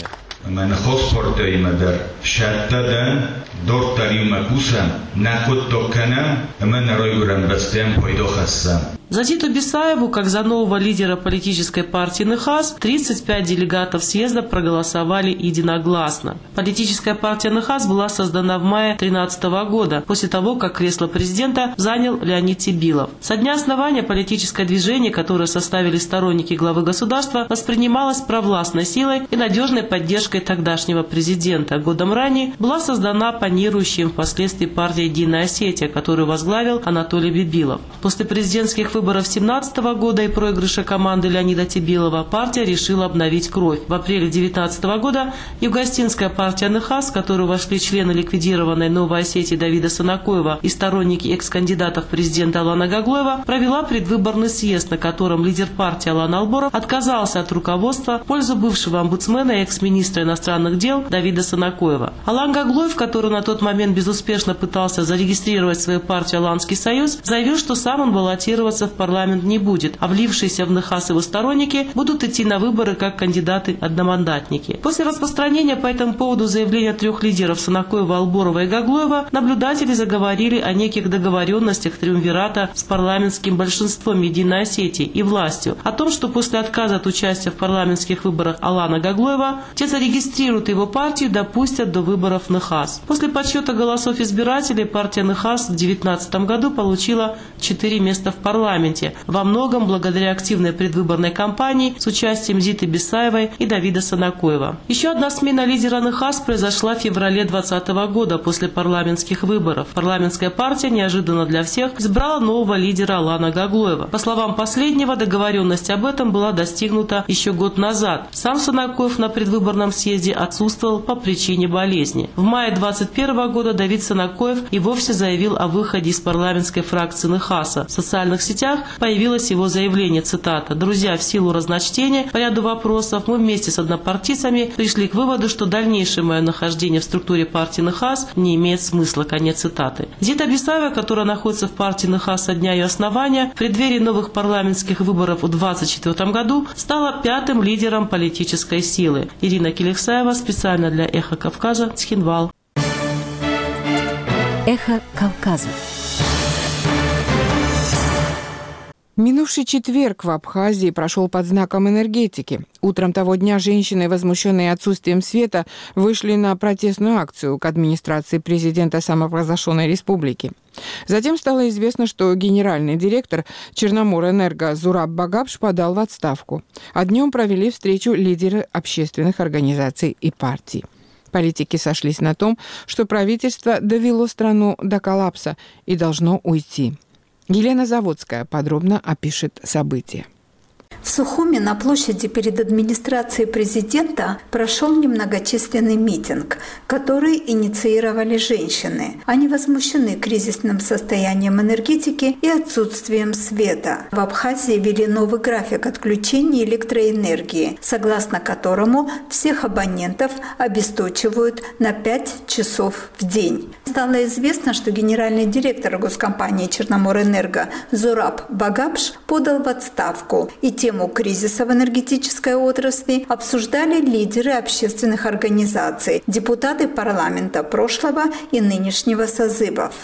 За Зиту Бесаеву, как за нового лидера политической партии Нэхас, тридцать пять делегатов съезда проголосовали единогласно. Политическая партия Нэхас была создана в мае две тысячи тринадцатого года, после того, как кресло президента занял Леонид Тебилов. Со дня основания политическое движение, которое составили сторонники главы государства, воспринималось провластной силой и надежной поддержкой тогдашнего президента. Годом ранее была создана панирующим впоследствии партия «Единая Осетия», которую возглавил Анатолий Бибилов. После президентских выборов две тысячи семнадцатого года и проигрыша команды Леонида Тебилова партия решила обновить кровь. В апреле две тысячи девятнадцатого года Юго-Осетинская партия Нэхас, в которую вошли члены ликвидированной Новой Осетии Давида Санакоева и сторонники экс-кандидатов президента Алана Гаглоева, провела предвыборный съезд, на котором лидер партии Алан Алборов отказался от руководства в пользу бывшего омбудсмена и экс-министра иностранных дел Давида Санакоева. Алан Гаглоев, который на тот момент безуспешно пытался зарегистрировать свою партию «Аланский союз», заявил, что сам он баллотироваться в парламент не будет, а влившиеся в Нэхас его сторонники будут идти на выборы как кандидаты-одномандатники. После распространения по этому поводу заявления трех лидеров Санакоева, Алборова и Гаглоева, наблюдатели заговорили о неких договоренностях триумвирата с парламентским большинством Единой Осетии и властью, о том, что после отказа от участия в парламентских выборах Алана Гаглоева те зарегистрируют его партию и допустят до выборов в Нэхас. После подсчета голосов избирателей партия Нэхас в две тысячи девятнадцатом году получила четыре места в парламенте, во многом благодаря активной предвыборной кампании с участием Зиты Бесаевой и Давида Санакоева. Еще одна смена лидера Нэхас произошла в феврале две тысячи двадцатого года после парламентских выборов. Парламентская партия неожиданно для всех избрала нового лидера Алана Гаглоева. По словам последнего, договоренность об этом была достигнута еще год назад. Сам Санакоев на предвыборном съезде отсутствовал по причине болезни. В мае две тысячи двадцать первого года Давид Санакоев и вовсе заявил о выходе из парламентской фракции Нэхаса. В социальных сетях появилось его заявление, цитата: «Друзья, в силу разночтения по ряду вопросов мы вместе с однопартийцами пришли к выводу, что дальнейшее мое нахождение в структуре партии Нэхас не имеет смысла». Конец цитаты. Зита Бесаева, которая находится в партии Нэхас со дня ее основания, в преддверии новых парламентских выборов в две тысячи двадцать четвёртом году стала пятым лидером политической силы. Ирина Келексаева, специально для «Эхо Кавказа», Цхинвал. Эхо Кавказа. Минувший четверг в Абхазии прошел под знаком энергетики. Утром того дня женщины, возмущенные отсутствием света, вышли на протестную акцию к администрации президента самопровозглашенной республики. Затем стало известно, что генеральный директор Черноморэнерго Зураб Багапш подал в отставку. А днем провели встречу лидеры общественных организаций и партий. Политики сошлись на том, что правительство довело страну до коллапса и должно уйти. Елена Заводская подробно опишет события. В Сухуми на площади перед администрацией президента прошел немногочисленный митинг, который инициировали женщины. Они возмущены кризисным состоянием энергетики и отсутствием света. В Абхазии ввели новый график отключения электроэнергии, согласно которому всех абонентов обесточивают на пять часов в день. Стало известно, что генеральный директор госкомпании «Черноморэнерго» Зураб Багапш подал в отставку, и тему кризиса в энергетической отрасли обсуждали лидеры общественных организаций, депутаты парламента прошлого и нынешнего созывов.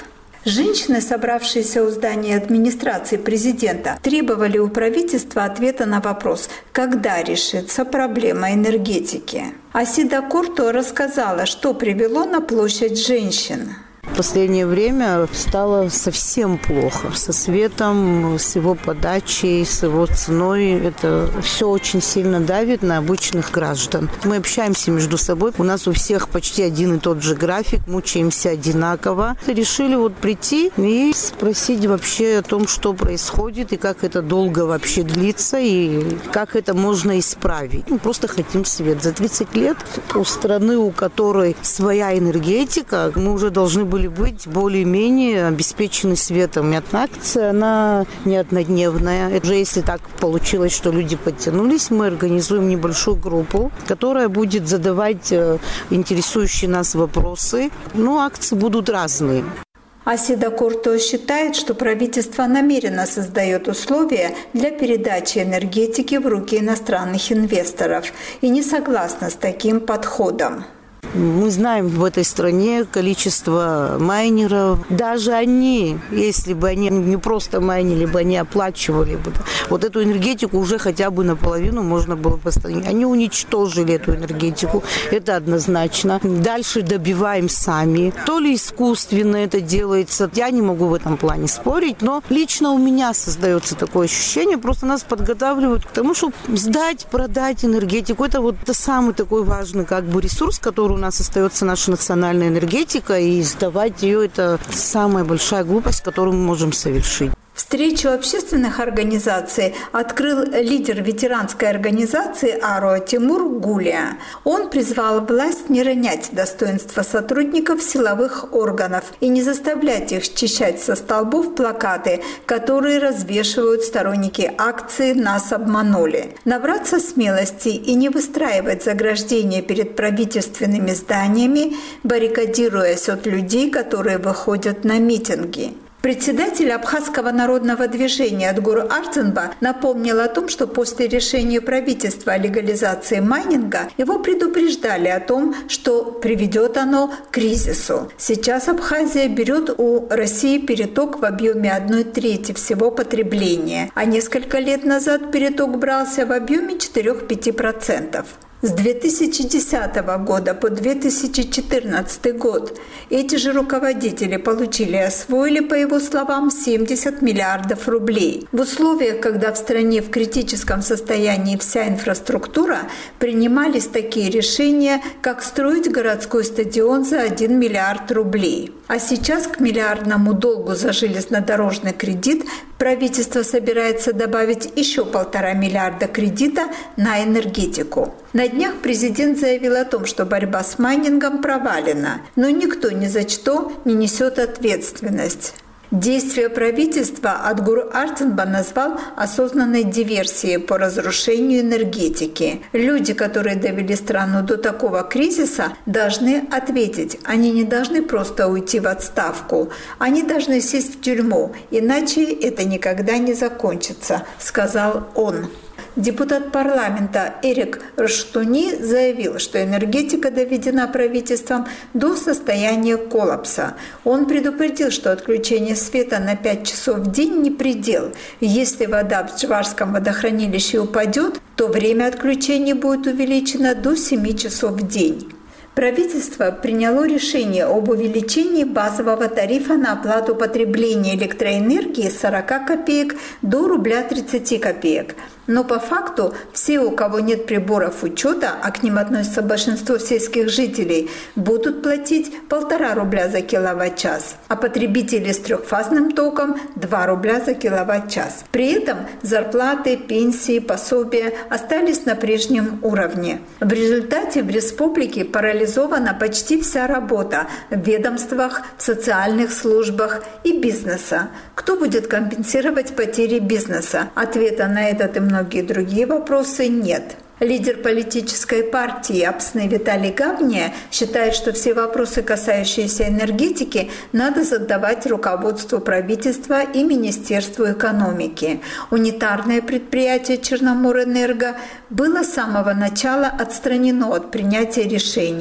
Женщины, собравшиеся у здания администрации президента, требовали у правительства ответа на вопрос, когда решится проблема энергетики. Асида Курто рассказала, что привело на площадь женщин. В последнее время стало совсем плохо со светом, с его подачей, с его ценой. Это все очень сильно давит на обычных граждан. Мы общаемся между собой. У нас у всех почти один и тот же график. Мучаемся одинаково. Решили вот прийти и спросить вообще о том, что происходит и как это долго вообще длится и как это можно исправить. Мы просто хотим свет. За тридцать лет у страны, у которой своя энергетика, мы уже должны были были быть более-менее обеспечены светом. Акция, она не однодневная. Уже если так получилось, что люди подтянулись, мы организуем небольшую группу, которая будет задавать интересующие нас вопросы. Но акции будут разные. Асида Курто считает, что правительство намеренно создает условия для передачи энергетики в руки иностранных инвесторов и не согласна с таким подходом. Мы знаем в этой стране количество майнеров. Даже они, если бы они не просто майнили бы, они оплачивали бы. Вот эту энергетику уже хотя бы наполовину можно было поставить. Они уничтожили эту энергетику. Это однозначно. Дальше добиваем сами. То ли искусственно это делается. Я не могу в этом плане спорить, но лично у меня создается такое ощущение. Просто нас подготавливают к тому, чтобы сдать, продать энергетику. Это вот это самый такой важный как бы ресурс, который у нас остается наша национальная энергетика, и сдавать ее – это самая большая глупость, которую мы можем совершить. Встречу общественных организаций открыл лидер ветеранской организации «Аро» Тимур Гулия. Он призвал власть не ронять достоинство сотрудников силовых органов и не заставлять их счищать со столбов плакаты, которые развешивают сторонники акции «Нас обманули». Набраться смелости и не выстраивать заграждения перед правительственными зданиями, баррикадируясь от людей, которые выходят на митинги. Председатель Абхазского народного движения Адгур Арцинба напомнил о том, что после решения правительства о легализации майнинга его предупреждали о том, что приведет оно к кризису. Сейчас Абхазия берет у России переток в объеме одной трети всего потребления, а несколько лет назад переток брался в объеме четыре-пять процентов. С две тысячи десятого года по две тысячи четырнадцатый год эти же руководители получили и освоили, по его словам, семьдесят миллиардов рублей. В условиях, когда в стране в критическом состоянии вся инфраструктура, принимались такие решения, как строить городской стадион за один миллиард рублей. А сейчас к миллиардному долгу за железнодорожный кредит правительство собирается добавить еще полтора миллиарда кредита на энергетику. На днях президент заявил о том, что борьба с майнингом провалена, но никто ни за что не несет ответственность. Действия правительства Адгур Арцинба назвал осознанной диверсией по разрушению энергетики. Люди, которые довели страну до такого кризиса, должны ответить. Они не должны просто уйти в отставку. Они должны сесть в тюрьму, иначе это никогда не закончится, сказал он. Депутат парламента Эрик Раштуни заявил, что энергетика доведена правительством до состояния коллапса. Он предупредил, что отключение света на пять часов в день не предел. Если вода в Джварском водохранилище упадет, то время отключения будет увеличено до семи часов в день. Правительство приняло решение об увеличении базового тарифа на оплату потребления электроэнергии с сорока копеек до рубля тридцати копеек. Но по факту все, у кого нет приборов учета, а к ним относится большинство сельских жителей, будут платить полтора рубля за киловатт-час, а потребители с трехфазным током – два рубля за киловатт-час. При этом зарплаты, пенсии, пособия остались на прежнем уровне. В результате в республике парализована почти вся работа в ведомствах, в социальных службах и бизнеса. Кто будет компенсировать потери бизнеса? Ответа на этот и многие другие вопросы нет. Лидер политической партии Апсны Виталий Гавния считает, что все вопросы, касающиеся энергетики, надо задавать руководству правительства и Министерству экономики. Унитарное предприятие «Черноморэнерго» было с самого начала отстранено от принятия решений.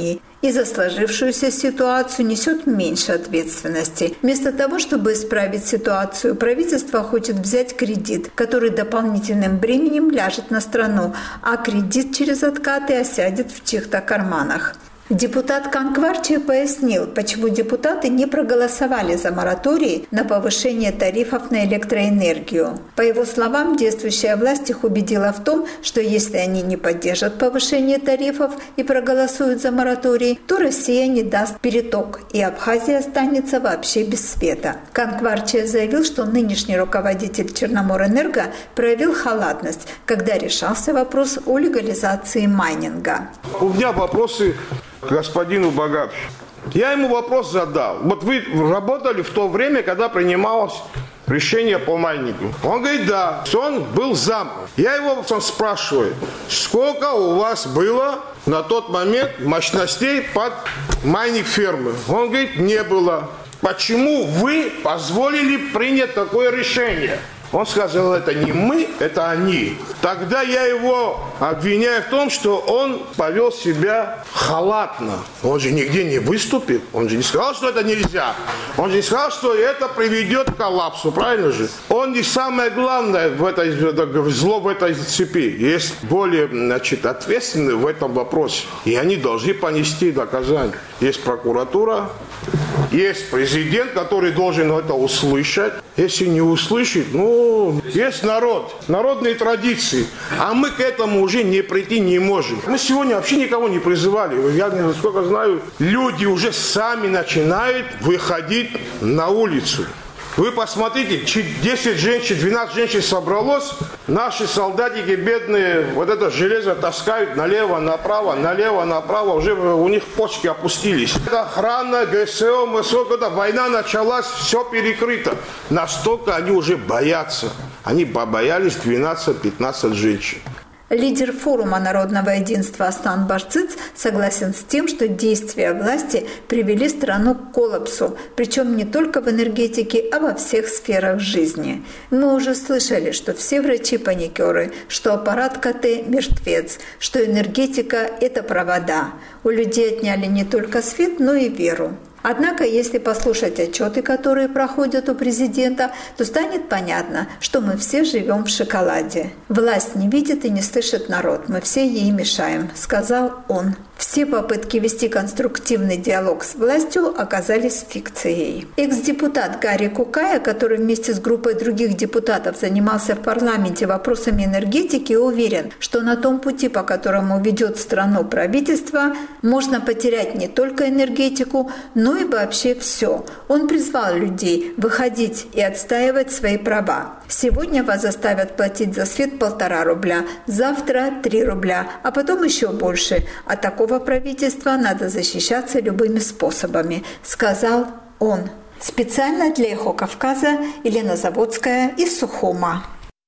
и за сложившуюся ситуацию несет меньше ответственности. Вместо того, чтобы исправить ситуацию, правительство хочет взять кредит, который дополнительным бременем ляжет на страну, а кредит через откаты осядет в чьих-то карманах. Депутат Канкварчи пояснил, почему депутаты не проголосовали за мораторий на повышение тарифов на электроэнергию. По его словам, действующая власть их убедила в том, что если они не поддержат повышение тарифов и проголосуют за мораторий, то Россия не даст переток, и Абхазия останется вообще без света. Канкварчи заявил, что нынешний руководитель Черноморэнерго проявил халатность, когда решался вопрос о легализации майнинга. У меня вопросы к господину Багапшу. Я ему вопрос задал. Вот вы работали в то время, когда принималось решение по майнингу? Он говорит, да. Он был зам. Я его спрашиваю, сколько у вас было на тот момент мощностей под майнинг фермы? Он говорит, не было. Почему вы позволили принять такое решение? Он сказал, это не мы, это они. Тогда я его обвиняю в том, что он повел себя халатно. Он же нигде не выступил. Он же не сказал, что это нельзя. Он же не сказал, что это приведет к коллапсу. Правильно же? Он не самое главное в этой, зло в этой цепи. Есть более, значит, ответственные в этом вопросе. И они должны понести наказание. Есть прокуратура, есть президент, который должен это услышать. Если не услышит, ну, есть народ, народные традиции. А мы к этому уже не прийти не можем. Мы сегодня вообще никого не призывали. Я, насколько знаю, люди уже сами начинают выходить на улицу. Вы посмотрите, десять женщин, двенадцать женщин собралось, наши солдатики бедные вот это железо таскают налево, направо, налево, направо, уже у них почки опустились. Это охрана, ГСО, МСО, когда война началась, все перекрыто. Настолько они уже боятся. Они побоялись двенадцать-пятнадцать женщин. Лидер форума народного единства Астан Барциц согласен с тем, что действия власти привели страну к коллапсу, причем не только в энергетике, а во всех сферах жизни. Мы уже слышали, что все врачи паникеры, что аппарат КТ мертвец, что энергетика – это провода. У людей отняли не только свет, но и веру. Однако, если послушать отчеты, которые проходят у президента, то станет понятно, что мы все живем в шоколаде. Власть не видит и не слышит народ, мы все ей мешаем, сказал он. Все попытки вести конструктивный диалог с властью оказались фикцией. Экс-депутат Гарри Кукая, который вместе с группой других депутатов занимался в парламенте вопросами энергетики, уверен, что на том пути, по которому ведет страну правительство, можно потерять не только энергетику, но и вообще все. Он призвал людей выходить и отстаивать свои права. Сегодня вас заставят платить за свет полтора рубля, завтра три рубля, а потом еще больше. А такого правительства надо защищаться любыми способами, сказал он. Специально для «Эхо Кавказа» Елена Заводская из Сухума.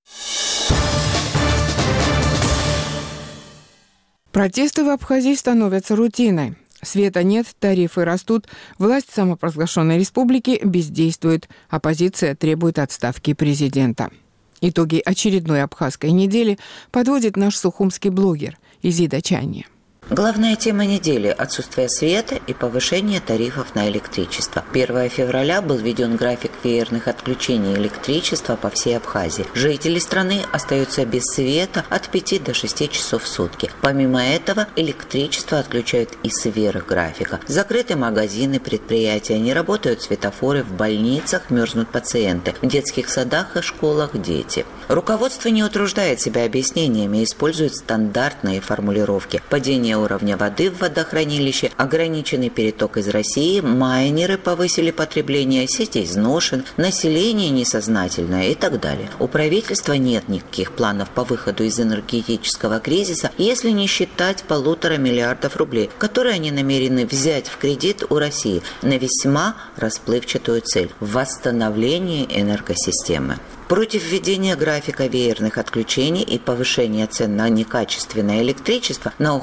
Протесты в Абхазии становятся рутиной. Света нет, тарифы растут, власть самопровозглашенной республики бездействует, оппозиция требует отставки президента. Итоги очередной абхазской недели подводит наш сухумский блогер Изида Чани. Главная тема недели – отсутствие света и повышение тарифов на электричество. первого февраля был введен график веерных отключений электричества по всей Абхазии. Жители страны остаются без света от пяти до шести часов в сутки. Помимо этого, электричество отключают и сверх графика. Закрыты магазины, предприятия, не работают светофоры, в больницах мерзнут пациенты, в детских садах и школах дети. Руководство не утруждает себя объяснениями, использует стандартные формулировки. Падение уровня воды в водохранилище, ограниченный переток из России, майнеры повысили потребление, сеть изношен, население несознательное и так далее. У правительства нет никаких планов по выходу из энергетического кризиса, если не считать полутора миллиардов рублей, которые они намерены взять в кредит у России на весьма расплывчатую цель – восстановление энергосистемы. Против введения графика веерных отключений и повышения цен на некачественное электричество на уходящий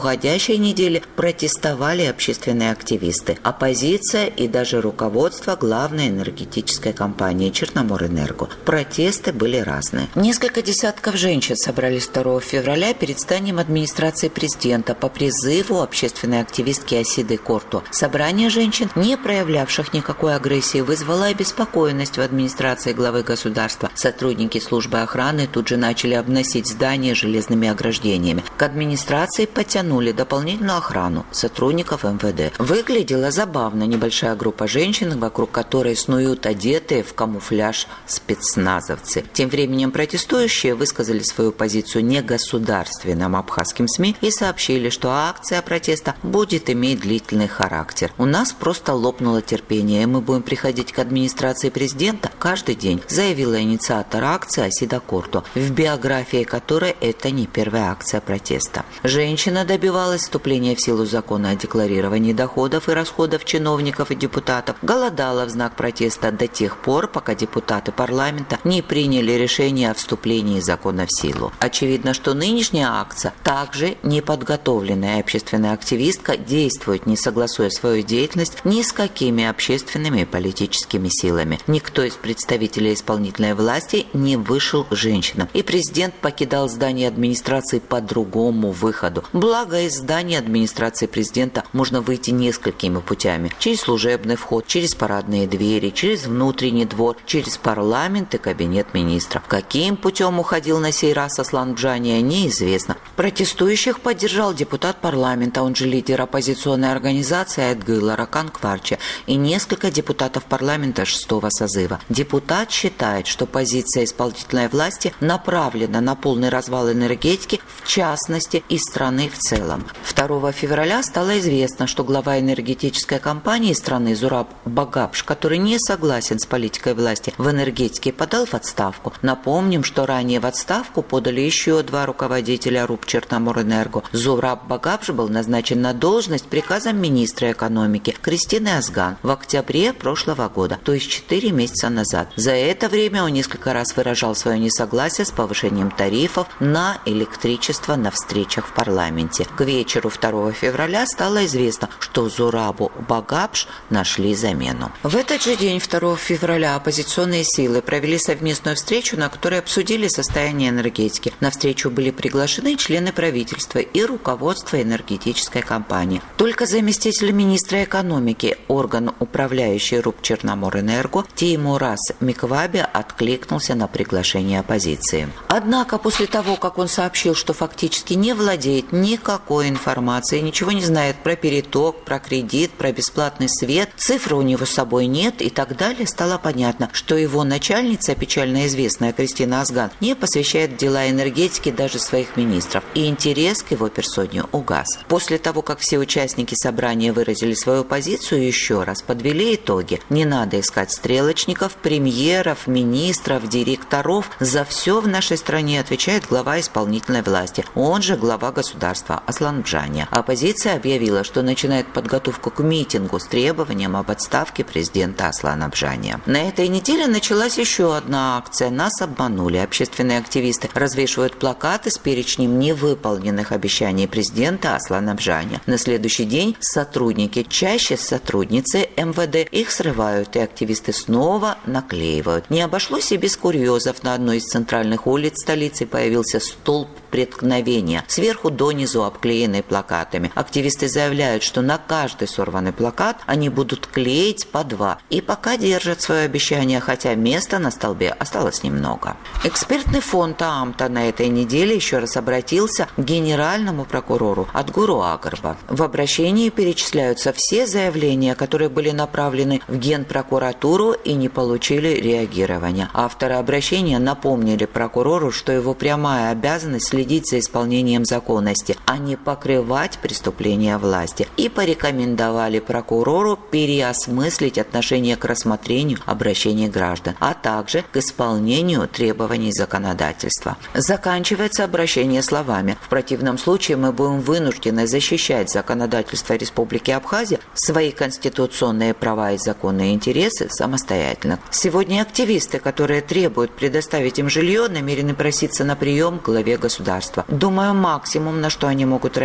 следующей неделе протестовали общественные активисты, оппозиция и даже руководство главной энергетической компании «Черноморэнерго». Протесты были разные. Несколько десятков женщин собрались второго февраля перед зданием администрации президента по призыву общественной активистки Асиды Корто. Собрание женщин, не проявлявших никакой агрессии, вызвало обеспокоенность в администрации главы государства. Сотрудники службы охраны тут же начали обносить здание железными ограждениями. К администрации потянули дополнительную охрану сотрудников эм вэ дэ. Выглядела забавно небольшая группа женщин, вокруг которой снуют одетые в камуфляж спецназовцы. Тем временем протестующие высказали свою позицию негосударственным абхазским СМИ и сообщили, что акция протеста будет иметь длительный характер. У нас просто лопнуло терпение, и мы будем приходить к администрации президента каждый день, заявила инициатор акции Асида Корто, в биографии которой это не первая акция протеста. Женщина добивалась вступления в силу закона о декларировании доходов и расходов чиновников и депутатов, голодала в знак протеста до тех пор, пока депутаты парламента не приняли решение о вступлении закона в силу. Очевидно, что нынешняя акция, также неподготовленная общественная активистка, действует, не согласуя свою деятельность ни с какими общественными и политическими силами. Никто из представителей исполнительной власти не вышел к женщинам, и президент покидал здание администрации по другому выходу. Благо, из здания администрации президента можно выйти несколькими путями. Через служебный вход, через парадные двери, через внутренний двор, через парламент и кабинет министров. Каким путем уходил на сей раз Аслан Бжания, неизвестно. Протестующих поддержал депутат парламента, он же лидер оппозиционной организации Айтгыла Ракан Кварча, и несколько депутатов парламента шестого созыва. Депутат считает, что позиция исполнительной власти направлена на полный развал энергетики, в частности, и страны в целом. второго февраля стало известно, что глава энергетической компании страны Зураб Багапш, который не согласен с политикой власти в энергетике, подал в отставку. Напомним, что ранее в отставку подали еще два руководителя РУП Черноморэнерго. Зураб Багапш был назначен на должность приказом министра экономики Кристины Азган в октябре прошлого года, то есть четыре месяца назад. За это время он несколько раз выражал свое несогласие с повышением тарифов на электричество на встречах в парламенте. К вечеру второго февраля стало известно, что Зурабу Багапш нашли замену. В этот же день, второго февраля, оппозиционные силы провели совместную встречу, на которой обсудили состояние энергетики. На встречу были приглашены члены правительства и руководство энергетической компании. Только заместитель министра экономики, орган, управляющий РУП Черноморэнерго, Теймураз Микваби откликнулся на приглашение оппозиции. Однако после того, как он сообщил, что фактически не владеет никакой информацией, ничего не знает про переток, про кредит, про бесплатный свет, цифры у него с собой нет и так далее, стало понятно, что его начальница, печально известная Кристина Азган, не посвящает в дела энергетики даже своих министров, и интерес к его персоне угас. После того, как все участники собрания выразили свою позицию, еще раз подвели итоги. Не надо искать стрелочников, премьеров, министров, директоров. За все в нашей стране отвечает глава исполнительной власти, он же глава государства Аслан Бжания. Оппозиция объявила, что начинает подготовку к митингу с требованием об отставке президента Аслана Бжания. На этой неделе началась еще одна акция. Нас обманули. Общественные активисты развешивают плакаты с перечнем невыполненных обещаний президента Аслана Бжания. На следующий день сотрудники, чаще сотрудницы эм вэ дэ, их срывают, и активисты снова наклеивают. Не обошлось и без курьезов. На одной из центральных улиц столицы появился столб преткновения, сверху донизу обклеенный плакатами. Активисты заявляют, что на каждый сорванный плакат они будут клеить по два. И пока держат свое обещание, хотя места на столбе осталось немного. Экспертный фонд ААМТа на этой неделе еще раз обратился к генеральному прокурору Адгуру Агарба. В обращении перечисляются все заявления, которые были направлены в Генпрокуратуру и не получили реагирования. Авторы обращения напомнили прокурору, что его прямая обязанность следить за исполнением законности, а не покрывать преступления власти, и порекомендовали прокурору переосмыслить отношение к рассмотрению обращений граждан, а также к исполнению требований законодательства. Заканчивается обращение словами: в противном случае мы будем вынуждены защищать законодательство Республики Абхазия, свои конституционные права и законные интересы самостоятельно. Сегодня активисты, которые требуют предоставить им жилье, намерены проситься на прием к главе государства. Думаю, максимум, на что они могут рассчитывать,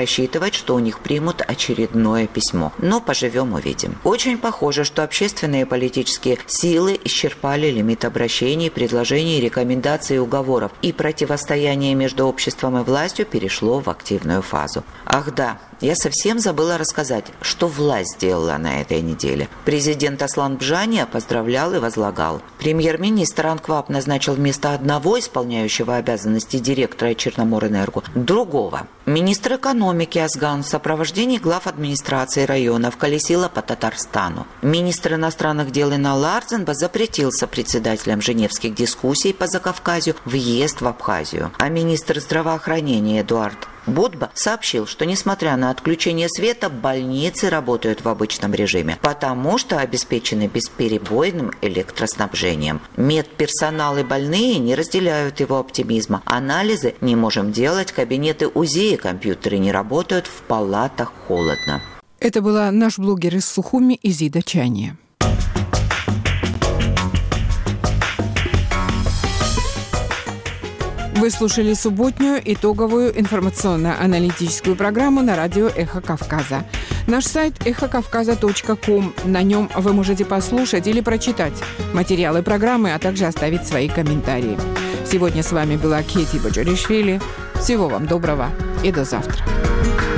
рассчитывать, что у них примут очередное письмо. Но поживем – увидим. Очень похоже, что общественные и политические силы исчерпали лимит обращений, предложений, рекомендаций и уговоров, и противостояние между обществом и властью перешло в активную фазу. Ах да, я совсем забыла рассказать, что власть сделала на этой неделе. Президент Аслан Бжания поздравлял и возлагал. Премьер-министр Анкваб назначил вместо одного исполняющего обязанности директора Черноморэнерго другого. Министр экономики Азган в сопровождении глав администрации районов колесила по Татарстану. Министр иностранных дел Инал Арзенба запретил сопредседателям женевских дискуссий по Закавказью въезд в Абхазию. А министр здравоохранения Эдуард Будба сообщил, что несмотря на отключение света, больницы работают в обычном режиме, потому что обеспечены бесперебойным электроснабжением. Медперсонал и больные не разделяют его оптимизма. Анализы не можем делать, кабинеты УЗИ и компьютеры не работают, в палатах холодно. Это была наш блогер из Сухуми Изида Чания. Вы слушали субботнюю итоговую информационно-аналитическую программу на радио «Эхо Кавказа». Наш сайт эхо кавказа точка ком. На нем вы можете послушать или прочитать материалы программы, а также оставить свои комментарии. Сегодня с вами была Кети Баджаришвили. Всего вам доброго и до завтра.